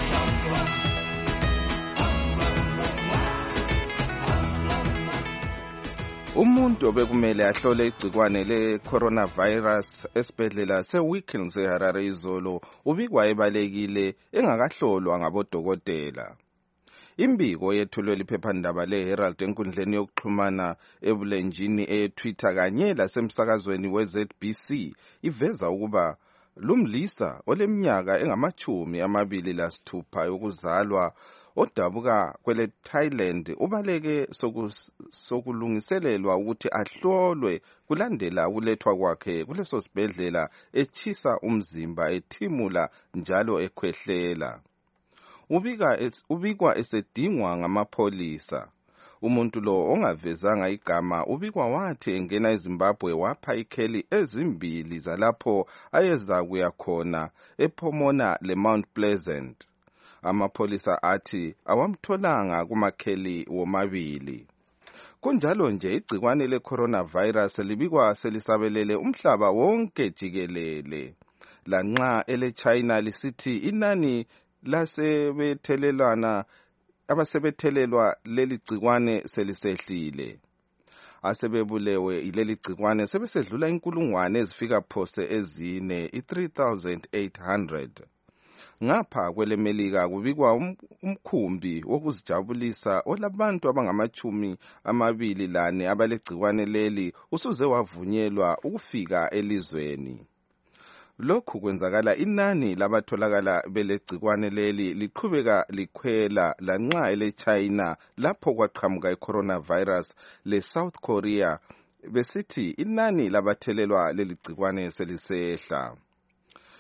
Umuntu obekumele ahlole igcikwane le-coronavirus esibhedlela se-Wickham seHarare izolo ubikwa ebalekile engakahlolwa ngabodokotela. Imbiko yethulwe liphephandaba le-Herald enkundleni yokuxhumana ebulenjini e-Twitter kanye lasemsakazweni we-Z B C iveza ukuba lumlisa oleminyaka engamachumi amabili lasithupha yokuzalwa odabuka kwele Thailand ubaleke sokulungiselelwa ukuthi ahlolwe kulandela ukulethwa kwakhe kuleso sibhedlela echisa umzimba ethimula njalo ekhwehlela. Ubika ubikwa esedingwa ngamapholisa. Umuntu lo ongavezanga igama ubikwa wathi engena eZimbabwe wapha ikheli ezimbili zalapho ayeza kuya khona ePomona leMount Pleasant. Amapholisa athi awamtholanga kumakheli womabili. Kunjalo nje igcikwane le-coronavirus libikwa selisabelele umhlaba wonke jikelele. Lanxa ele-China lisithi inani lasebethelelana abasebethelelwa leli gcikwane selisehlile. Asebebulewe ileli gcikwane sebesedlula inkulungwane ezifika phose ezine i-three thousand eight hundred. Ngapha kwelemelika kubikwa um, umkhumbi wokuzijabulisa olabantu abangamachumi amabili lane abalegcikwane leli usuze wavunyelwa ukufika elizweni. Lokhu kwenzakala inani labatholakala belegcikwane leli liqhubeka likhwela lanxa ele-China lapho kwaqhamuka i-coronavirus le-South Korea besithi inani labathelelwa leli gcikwane selisehla.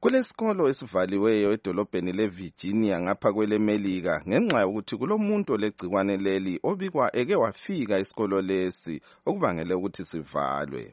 kulesikolo esivaliweyo edolobheni leVirginia ngapha kwelemelika ngenxa yokuthi kulomuntu olegcikwane leli obikwa eke wafika isikolo lesi okubangele ukuthi sivalwe.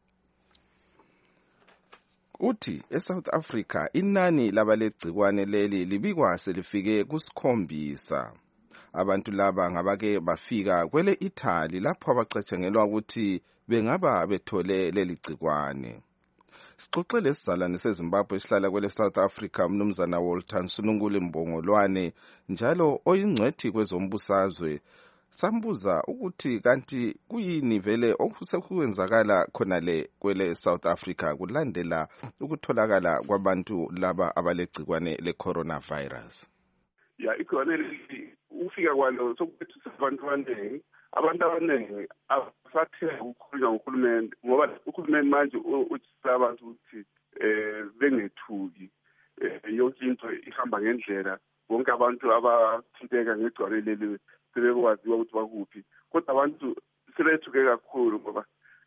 Uthi eSouth Africa inani labalegcikwane leli libikwa selifike kusikhombisa. Abantu laba ngabake bafika kwele Italy lapho abacatshangelwa ukuthi bengaba bethole leli gcikwane. Sixoxele isizalwane seZimbabwe esihlala kwele South Africa umnumzana Walter Nsunungule Mbongolwane njalo oyingcwethi kwezombusazwe. Sambuza ukuthi kanti kuyini vele okusekwenzakala khona le kwele South Africa kulandela ukutholakala kwabantu laba abalegcikwane le-coronavirus. Ya igcikwane ufika kwalo sokuthi abantu abaningi abantu abaningi abasathemba ukukhulunywa ngohulumende ngoba uhulumende manje uthisa abantu ukuthi eh bengethuki yonke into ihamba ngendlela bonke abantu abathinteka ngegcikwane leli sebekwaziwa ukuthi bakuphi kodwa abantu sebethuke kakhulu ngoba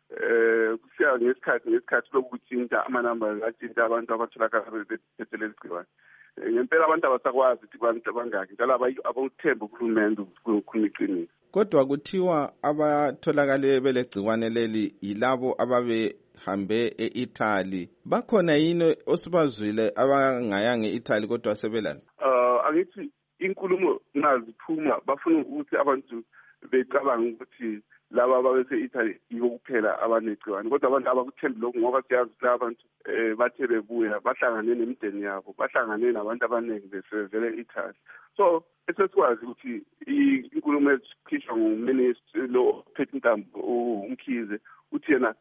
eh kusiya ngesikhathi ngesikhathi lokuthinta amanamba athinta abantu abatholakala bephethe leli gcikwane. Ngempela abantu abasakwazi ukuthi abantu abangaki njalo abathemba uhulumende ukukhuluma iqiniso. Kodwa kuthiwa abatholakale belegcikwane leli yilabo ababe hambe eItaly. Bakhona yini osibazwile abangayanga eItaly kodwa sebelana? Uh angithi inkulumo naziphuma bafuna ukuthi abantu becabanga ukuthi laba abase Italy yibo kuphela abanegcikwane kodwa abantu abakuthembi lokho ngoba siyazi ukuthi abantu eh bathe bebuya bahlangane nemideni yabo bahlangane nabantu abaningi besevele eItaly. So esesikwazi ukuthi inkulumo ezikhishwa nguminister lo phethe intambo uMkhize uthi yena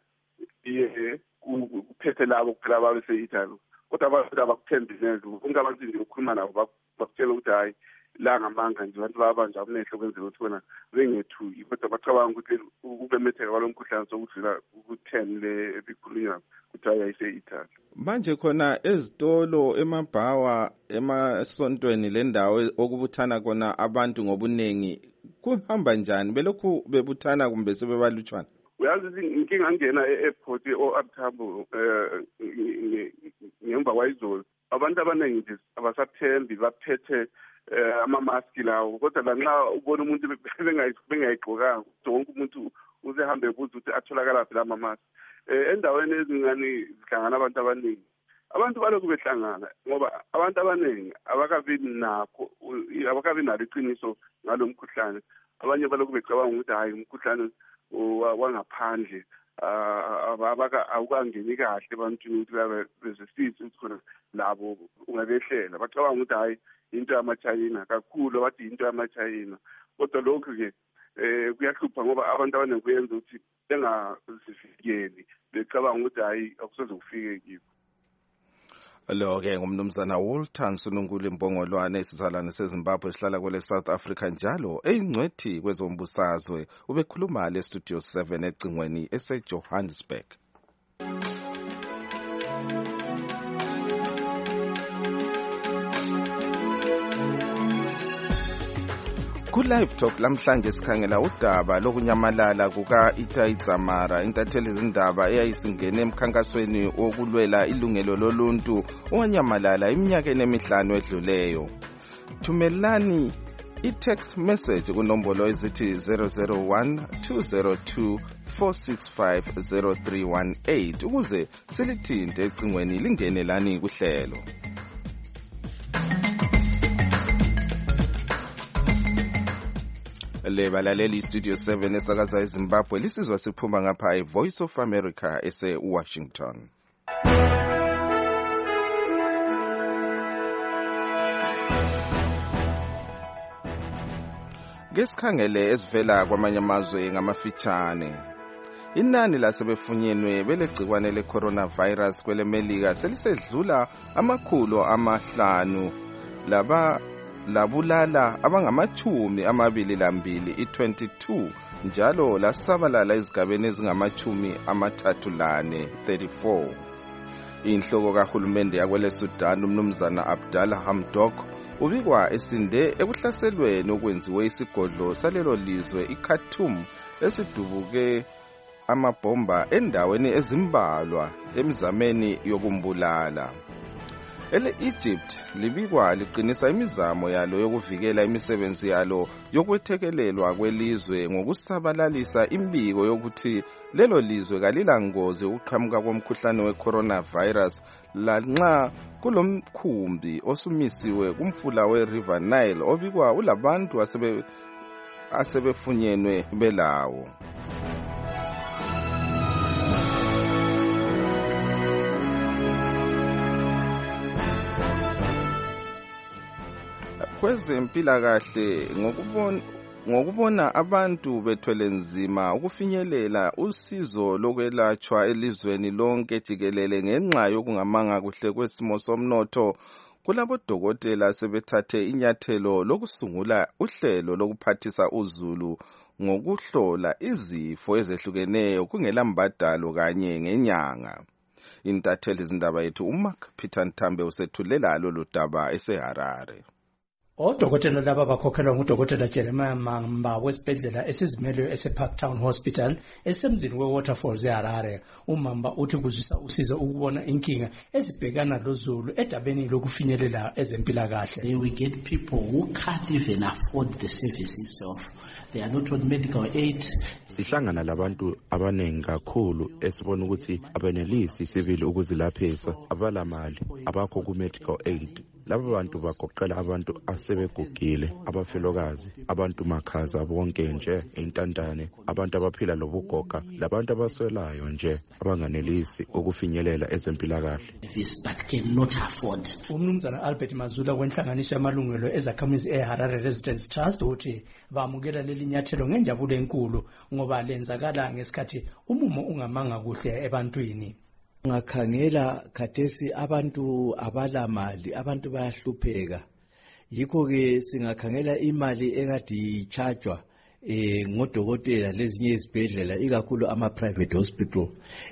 ye kuphethe labo kuphela abase Italy kodwa abantu abakuthembi neze bonke abantu nje ukukhuluma nabo bakutshela ukuthi hayi la ngamanga nje abantu babanje amehlo kwenzela ukuthi wena bengethuki kodwa bacabanga ukuthi ukubemetheka kwalomkhuhlane sokudlula ku-ten le ebikhulunywa ukuthi ayayise Italy. Manje khona ezitolo emabhawa emasontweni lendawo okubuthana kona abantu ngobunengi kuhamba njani belokhu bebuthana kumbe sebebalutshwana? Uyazi inkinga angena e-airport o-Artambo ngemva kwayizolo abantu abaningi nje abasathembi baphethe ama-maski lawo kodwa lanxa ubona umuntu bengayigqokanga wonke umuntu usehambe ebuza ukuthi atholakala phi lama maski. Endaweni ezingani zihlangana abantu abaningi abantu balokhu behlangana ngoba abantu abaningi abakabi nakho abakabi nalo iqiniso ngalo mkhuhlane. Abanye balokhu becabanga ukuthi hayi umkhuhlane wangaphandle abaka awukangeni kahle ebantwini ukuthi babe bezisisi ukuthi khona labo ungabehlela bacabanga ukuthi hayi into yamachayina kakhulu bathi into yamachayina kodwa lokhu ke eh kuyahlupha ngoba abantu abaningi kuyenza ukuthi bengazifikeli becabanga ukuthi hayi akusoze kufike kibo. Lo ke ngumnumzana Walter Nsunungule Mbongolwane isizalwane seZimbabwe esihlala kwele South Africa njalo eyingcwethi kwezombusazwe ubekhuluma le Studio seven ecingweni eseJohannesburg. Ku-Live Talk lamhlanje sikhangela udaba lokunyamalala kuka-Itai Dzamara, intatheli zindaba eyayisingene emkhankasweni wokulwela ilungelo loluntu owanyamalala iminyakeni emihlanu edluleyo. Thumelani i-text message kunombolo ezithi zero zero one two zero two four six five zero three one eight ukuze silithinte ecingweni lingene lani kuhlelo. Le balaleli Studio seven esakaza eZimbabwe lisizwa siphuma ngapha eVoice of America ese Washington. Ngesikhangele esivela kwamanye amazwe ngamafitshane. Inani lasebefunyenwe belegcikwane le-coronavirus kwele Melika selisedlula amakhulu amahlanu laba labulala abangamachumi amabili lambili i-twenty-two njalo lasabalala izigabeni ezingamachumi amathathu lane thirty-four. Inhloko kahulumende yakwele Sudan umnumzana Abdallah Hamdok ubikwa esinde ekuhlaselweni okwenziwe isigodlo salelo lizwe iKhartoum esidubuke amabomba endaweni ezimbalwa emizameni yokumbulala. ele-Egypt libikwa liqinisa imizamo yalo yokuvikela imisebenzi yalo yokwethekelelwa kwelizwe ngokusabalalisa imbiko yokuthi lelo lizwe kalilangozi yokuqhamuka komkhuhlane we-coronavirus lanxa kulomkhumbi osumisiwe kumfula we-River Nile obikwa ulabantu asebe asebefunyenwe belawo. Kwezempilakahle ngokubona ngokubona abantu bethwele nzima ukufinyelela usizo lokwelatshwa elizweni lonke jikelele ngenxa yokungamanga kuhle kwesimo somnotho, kulabo dokotela sebethathe inyathelo lokusungula uhlelo lokuphathisa uzulu ngokuhlola izifo ezehlukeneyo kungela mbadalo kanye ngenyanga. Intatheli zindaba yethu uMark Peter Nthambe usethulela lolu daba eseHarare. Odokotela laba bakhokhelwa ngudokotela Jeremiah Mamba wesibhedlela esizimeleyo ese-Parktown Hospital esemzini we-Waterfalls eHarare. uMamba uthi kuzwisa usizo ukubona inkinga ezibhekana lozulu edabeni lokufinyelela ezempilakahle. We get people who can't even afford the service itself. They are not on medical aid. Sihlangana labantu abanengi kakhulu esibona ukuthi abenelisi sivile ukuzilaphisa, abalamali, abakho ku-medical aid. Laba bantu bagoqela abantu asebegugile, abafelokazi, abantu makhaza bonke nje, intandane, abantu abaphila lobugoga, labantu abaswelayo nje abanganelisi ukufinyelela ezempilakahle. But cannot afford. Umnumzana Albert Mazula wenhlanganiso yamalungelo ezakhamizi eHarare Residents Trust uthi bamukela leli nyathelo ngenjabulo enkulu ngoba lenzakala ngesikhathi umumo ungamanga kuhle ebantwini. Ngakhangela khathesi abantu abalamali, abantu bayahlupheka. Yikho ke singakhangela imali ekade ichargewa eh ngodokotela lezinye izibhedlela ikakhulu ama private hospital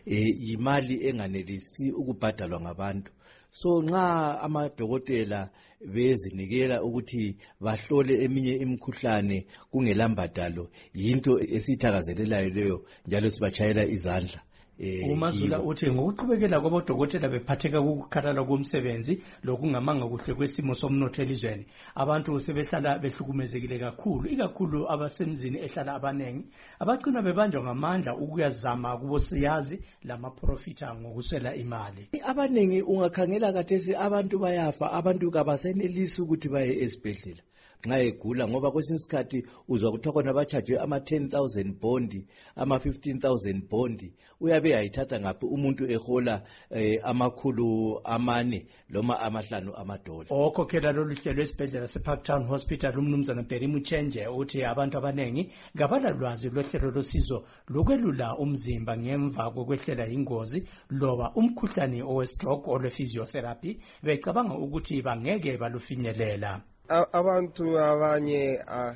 eh imali enganelisi ukubhadalwa ngabantu. So nxa amadokotela bezinikela ukuthi bahlole eminye imikhuhlane kungelambadalo, yinto esithakazelelayo leyo njalo sibachayela izandla. uMazula uthi ngokuqhubekela kwabodokotela bephatheka ukukhalala komsebenzi lokungamanga kuhle kwesimo somnotho elizweni, abantu sebehlala behlukumezekile kakhulu, ikakhulu abasemzini ehlala abanengi abagcina bebanjwa ngamandla ukuyazama kubosiyazi lamaprofita ngokuswela imali. Abanengi ungakhangela kathesi abantu bayafa, abantu kabasenelisi ukuthi baye esibhedlela nxa egula, ngoba kwesinye isikhathi uzwa kuthiwa khona bachajwe ama ten thousand bondi, ama fifteen thousand bondi, uyabe yayithatha ngaphi umuntu ehola eh, amakhulu amane loma amahlanu amadola. Okhokhela lolu hlelo esibhedlela se-Parktown Hospital umnumzana Perry Muchenje uthi abantu abanengi ngabala lwazi lohlelo losizo lokwelula umzimba ngemva kokwehlela ingozi loba umkhuhlane owe-stroke olwe-physiotherapy, becabanga ukuthi bangeke balufinyelela. Abantu abanye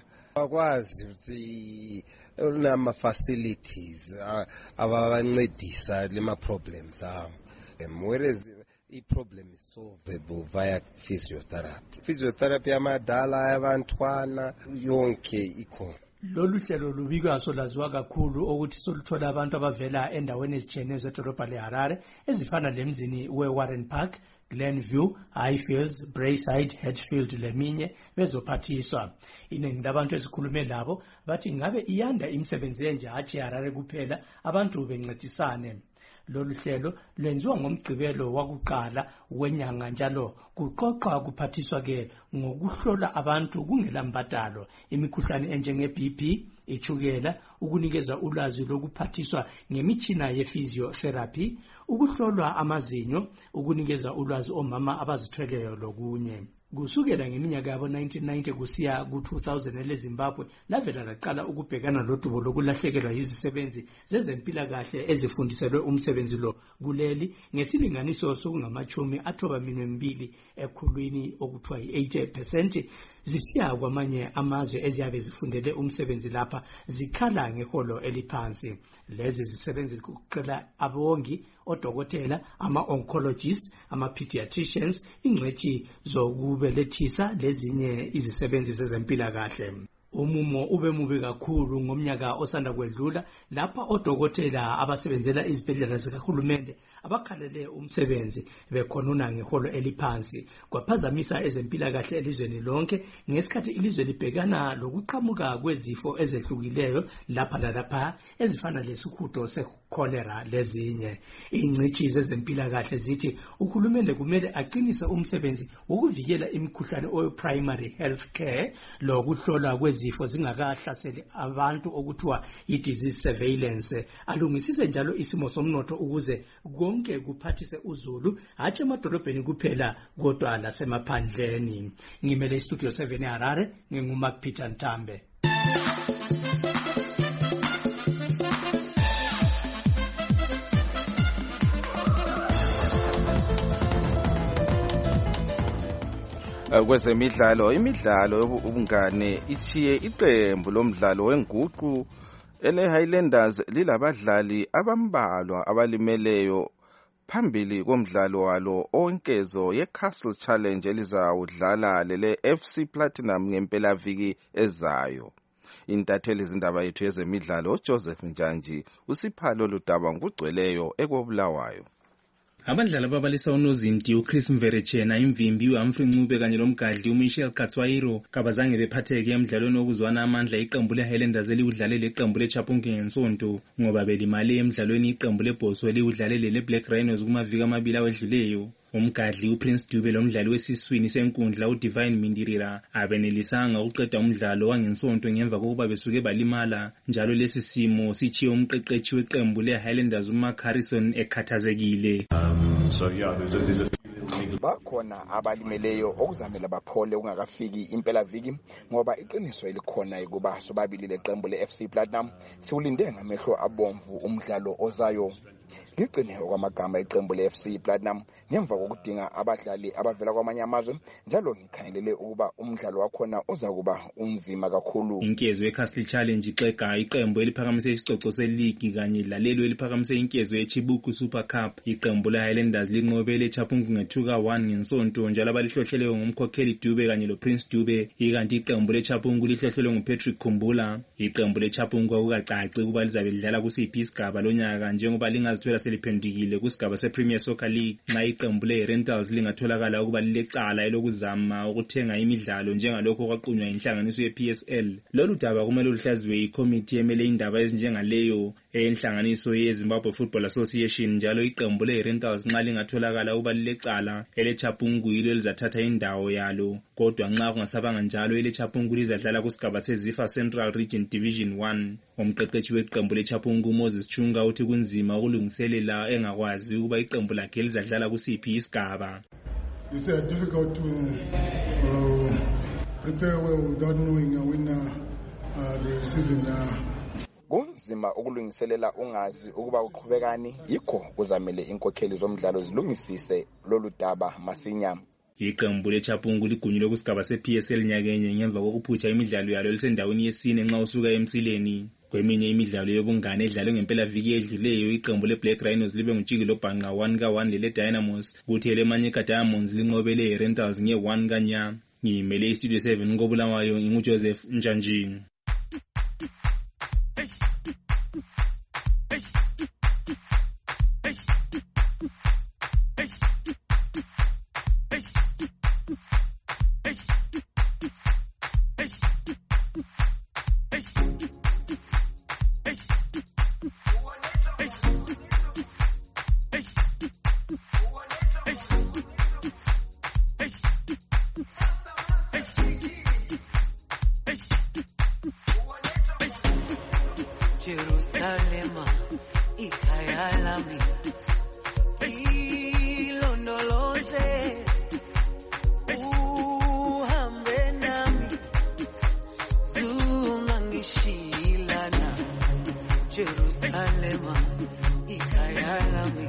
bakwazi ukuthi unama facilities ababancedisa lema problems abo, whereas i problem is solvable via physiotherapy. Physiotherapy yamadala, yabantwana, yonke ikhona. Lolu hlelo lubikwa solaziwa kakhulu ukuthi soluthola abantu abavela endaweni ezitshiyeneyo zedolobha leHarare ezifana lemzini we-Warren Park, Glenview, Highfields, Braeside, Hatfield leminye bezophathiswa. Iningi labantu esikhulume labo bathi ngabe iyanda imisebenzi enje hatshi eHarare kuphela, abantu bencedisane. Lolu hlelo lwenziwa ngomgqibelo wakuqala wenyanga njalo kuqoqwa kuphathiswa ke ngokuhlola abantu kungela mbadalo imikhuhlane enjenge B P, ichukela, ukunikeza ulwazi lokuphathiswa ngemitshina ye-physiotherapy, ukuhlolwa amazinyo, ukunikeza ulwazi omama abazithweleyo lokunye. Kusukela ngeminyaka yabo nineteen ninety kusiya ku two thousand eleZimbabwe lavela laqala ukubhekana lodubo lokulahlekelwa yizisebenzi zezempilakahle ezifundiselwe umsebenzi lo kuleli ngesilinganiso sokungamachumi athoba minwe mbili ekhulwini okuthiwa yi-eighty percent zisiya kwamanye amazwe eziyabe zifundele umsebenzi lapha zikhala ngeholo eliphansi. Lezi zisebenzi kuqela abongi, odokotela, ama-oncologists, ama-pediatricians, ingcwethi zokubelethisa lezinye izisebenzi zezempilakahle. umumo ube mubi kakhulu ngomnyaka osanda kwedlula lapha odokotela abasebenzela izibhedlela zikahulumende abakhalele umsebenzi bekhonuna ngeholo eliphansi kwaphazamisa ezempilakahle elizweni lonke ngesikhathi ilizwe libhekana lokuqhamuka kwezifo ezehlukileyo lapha lalapha ezifana lesihudo sekholera lezinye. Ingcitshi zezempilakahle zithi uhulumende kumele aqinise umsebenzi wokuvikela imikhuhlane owe-primary health care lokuhlola kwezifo zingakahlaseli abantu okuthiwa i-disease surveillance, alungisise njalo isimo somnotho ukuze konke kuphathise uzulu hatshi emadolobheni kuphela kodwa lasemaphandleni. Ngimele istudio seven eHarare, nginguMark Peter Ntambe. Kwezemidlalo, imidlalo yobungane ichiye iqembu lomdlalo wenguqu ele Highlanders lilabadlali abambalwa abalimeleyo phambili komdlalo walo onkezo yeCastle Challenge elizawudlala lele F C Platinum ngempelaviki ezayo. Intatheli izindaba yethu yezemidlalo Joseph Njanji usiphalo ludaba ngugcweleyo ekobulawayo. Abadlali ababalisa unozinti uChris Mverechena, imvimbi uHumphrey Ncube kanye lomgadli uMichelle Katswairo kabazange bephatheke emidlalweni wokuzwana amandla iqembu leHighlanders eliwudlalele iqembu leChapungu ngensonto ngoba belimale emidlalweni iqembu leBoso eliwudlalele leBlack Rhinos kumaviki amabili awedluleyo. Umgadli uPrince Dube lomdlali wesiswini senkundla uDivine Mindirira abenelisanga ukuqeda umdlalo wangensonto ngemva kokuba besuke balimala, njalo lesi simo sichiye umqeqeshi weqembu leHighlanders uMark Harrison ekhathazekile. Um, so yeah, there's a, there's a bakhona abalimeleyo okuzamela baphole ungakafiki impelaviki ngoba iqiniso elikhona ukuba sobabili leqembu leF C Platinum siwulinde ngamehlo abomvu umdlalo ozayo. Liqine okwamagama iqembu leF C Platinum ngemva kokudinga abadlali abavela kwamanye amazwe, njalo ngikhangelele ukuba umdlalo wakhona uzakuba unzima kakhulu. Inkezo yeCastle Challenge ixega iqembu eliphakamise isicoco seligi kanye lalelo eliphakamise inkezo yeChibuku Super Cup. Iqembu leHighlanders linqobele eChapungu nge-two ka one ngensonto, njalo abalihlohleleyo ngumkhokheli Dube kanye loPrince Dube, ikanti iqembu leChapungu lihlohlelwe nguPatrick Khumbula. Iqembu leChapungu akukacaci ukuba lizabe lidlala kusiphi isigaba lonyaka njengoba lingazithola seliphendukile kusigaba sePremier Soccer League. Nxa iqembu leRentals lingatholakala ukuba lilecala elokuzama ukuthenga imidlalo njengalokho kwaqunywa inhlanganiso yeP S L. Lolu daba kumele luhlazwe ikomiti emele indaba ezinjengaleyo enhlanganiso yeZimbabwe Football Association, njalo iqembu leRentals nxa lingatholakala ukuba lilecala eleChapungu yilo elizathatha indawo yalo, kodwa nxa kungasabanga njalo eleChapungu lizadlala kusigaba seZifa Central Region Division one. Umqeqeshi weqembu leChapungu Moses Chunga uthi kunzima ukulungiselela engakwazi ukuba iqembu lakhe lizadlala kusiphi isigaba. It's uh, difficult to uh, prepare well without knowing uh, when uh, uh, the season uh, kunzima ukulungiselela ungazi ukuba uqhubekani, yikho kuzamele inkokheli zomdlalo zilungisise lolu daba masinya. Iqembu leChapungu ligunyule kusigaba seP S L nyakenye ngemva kokuphutsha imidlalo yalo elisendaweni yesine nxa usuka emsileni. Kweminye imidlalo yobungane edlalwe ngempelaviki edluleyo iqembu leBlack Rhinos libe ngutshikilo bhanqa one ka one lele Dynamos, kuthi eleManyika Diamonds linqobele iRentals nge one kanya. Ngimele iStudio seven ngobulawayo nginguJoseph Njanjini. Jerusalema ikhaya lami ilondoloze uhambe nami zungangishilana. Jerusalema ikhaya lami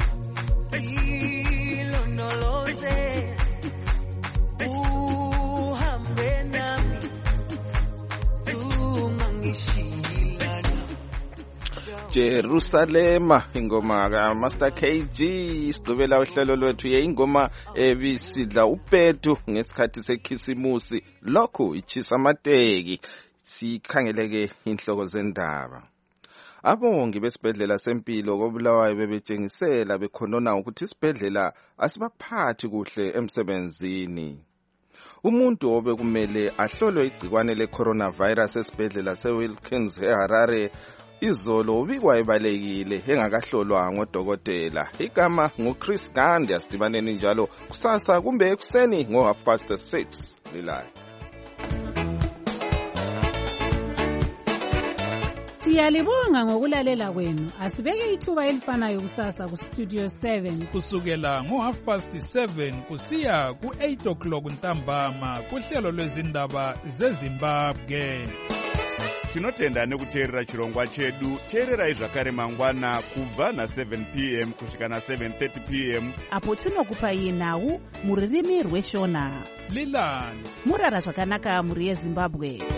ilondoloze uhambe nami zungangishilana. Jerusalema, ingoma ka Master K G. Sidubela uhlelo lwethu ye ingoma ebisidla upetu ngesikhathi sekhisimusi lokho ichisa amateki. Sikhangeleke inhloko zendaba. Abongi besibhedlela sempilo koBulawayo bebetshengisela bekhonona ukuthi isibhedlela asibaphathi kuhle emsebenzini. Umuntu obekumele ahlolwe igcikwane le-coronavirus esibhedlela se-Wilkins eHarare izolo ubikwa ebalekile engakahlolwa ngodokotela. Igama nguChris Gandhi. Asidibaneni njalo kusasa kumbe ekuseni ngo half past six lilayo. Siyalibonga ngokulalela kwenu. Asibeke ithuba elifanayo kusasa ku Studio seven kusukela ngo half past seven kusiya ku eight o'clock ntambama kuhlelo lwezindaba zeZimbabwe. Tinotenda nekuteerera chirongwa chedu. Teererai zvakare mangwana kubva na seven p m kusvika na seven thirty p m apo tinokupai nhau muririmi rweshona. Lilani murara zvakanaka muri yeZimbabwe.